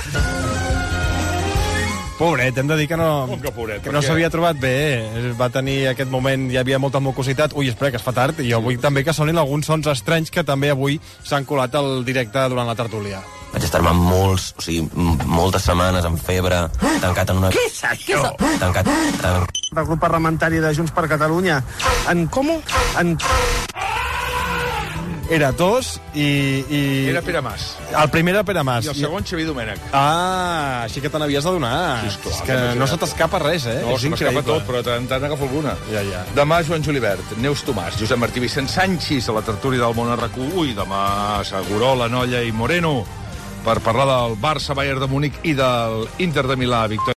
Speaker 3: Pobret, hem de dir que no,
Speaker 2: Com que pobret,
Speaker 3: que
Speaker 2: per
Speaker 3: no
Speaker 2: què?
Speaker 3: s'havia trobat bé. Va tenir aquest moment, hi havia molta mucositat. Ui, espera, que es fa tard. I jo vull també que sonin alguns sons estranys que també avui s'han colat al directe durant la tertúlia.
Speaker 6: Vaig estar-me molts, o sigui, m- moltes setmanes amb febre, tancat en una...
Speaker 12: Què és això?
Speaker 6: Tancat... Tan...
Speaker 12: Del grup parlamentari de Junts per Catalunya. En com? En...
Speaker 3: Era tos i... i...
Speaker 2: Era Pere Mas.
Speaker 3: El primer era Pere Mas.
Speaker 2: I el segon, Xavier Domènech.
Speaker 3: Ah, així que te n'havies de donar.
Speaker 2: Sí, esclar,
Speaker 3: és que
Speaker 2: imagina't.
Speaker 3: no se t'escapa res, eh?
Speaker 2: No,
Speaker 3: És
Speaker 2: se m'escapa
Speaker 3: increïble.
Speaker 2: tot, però tant tant agafo alguna.
Speaker 3: Ja, ja.
Speaker 2: Demà, Joan Julibert, Neus Tomàs, Josep Martí, Vicent Sanchis, a la tertúlia del món a RAC u. Ui, demà Segurola, Nolla i Moreno per parlar del Barça, Bayern de Múnich i del Inter de Milà, Victòria.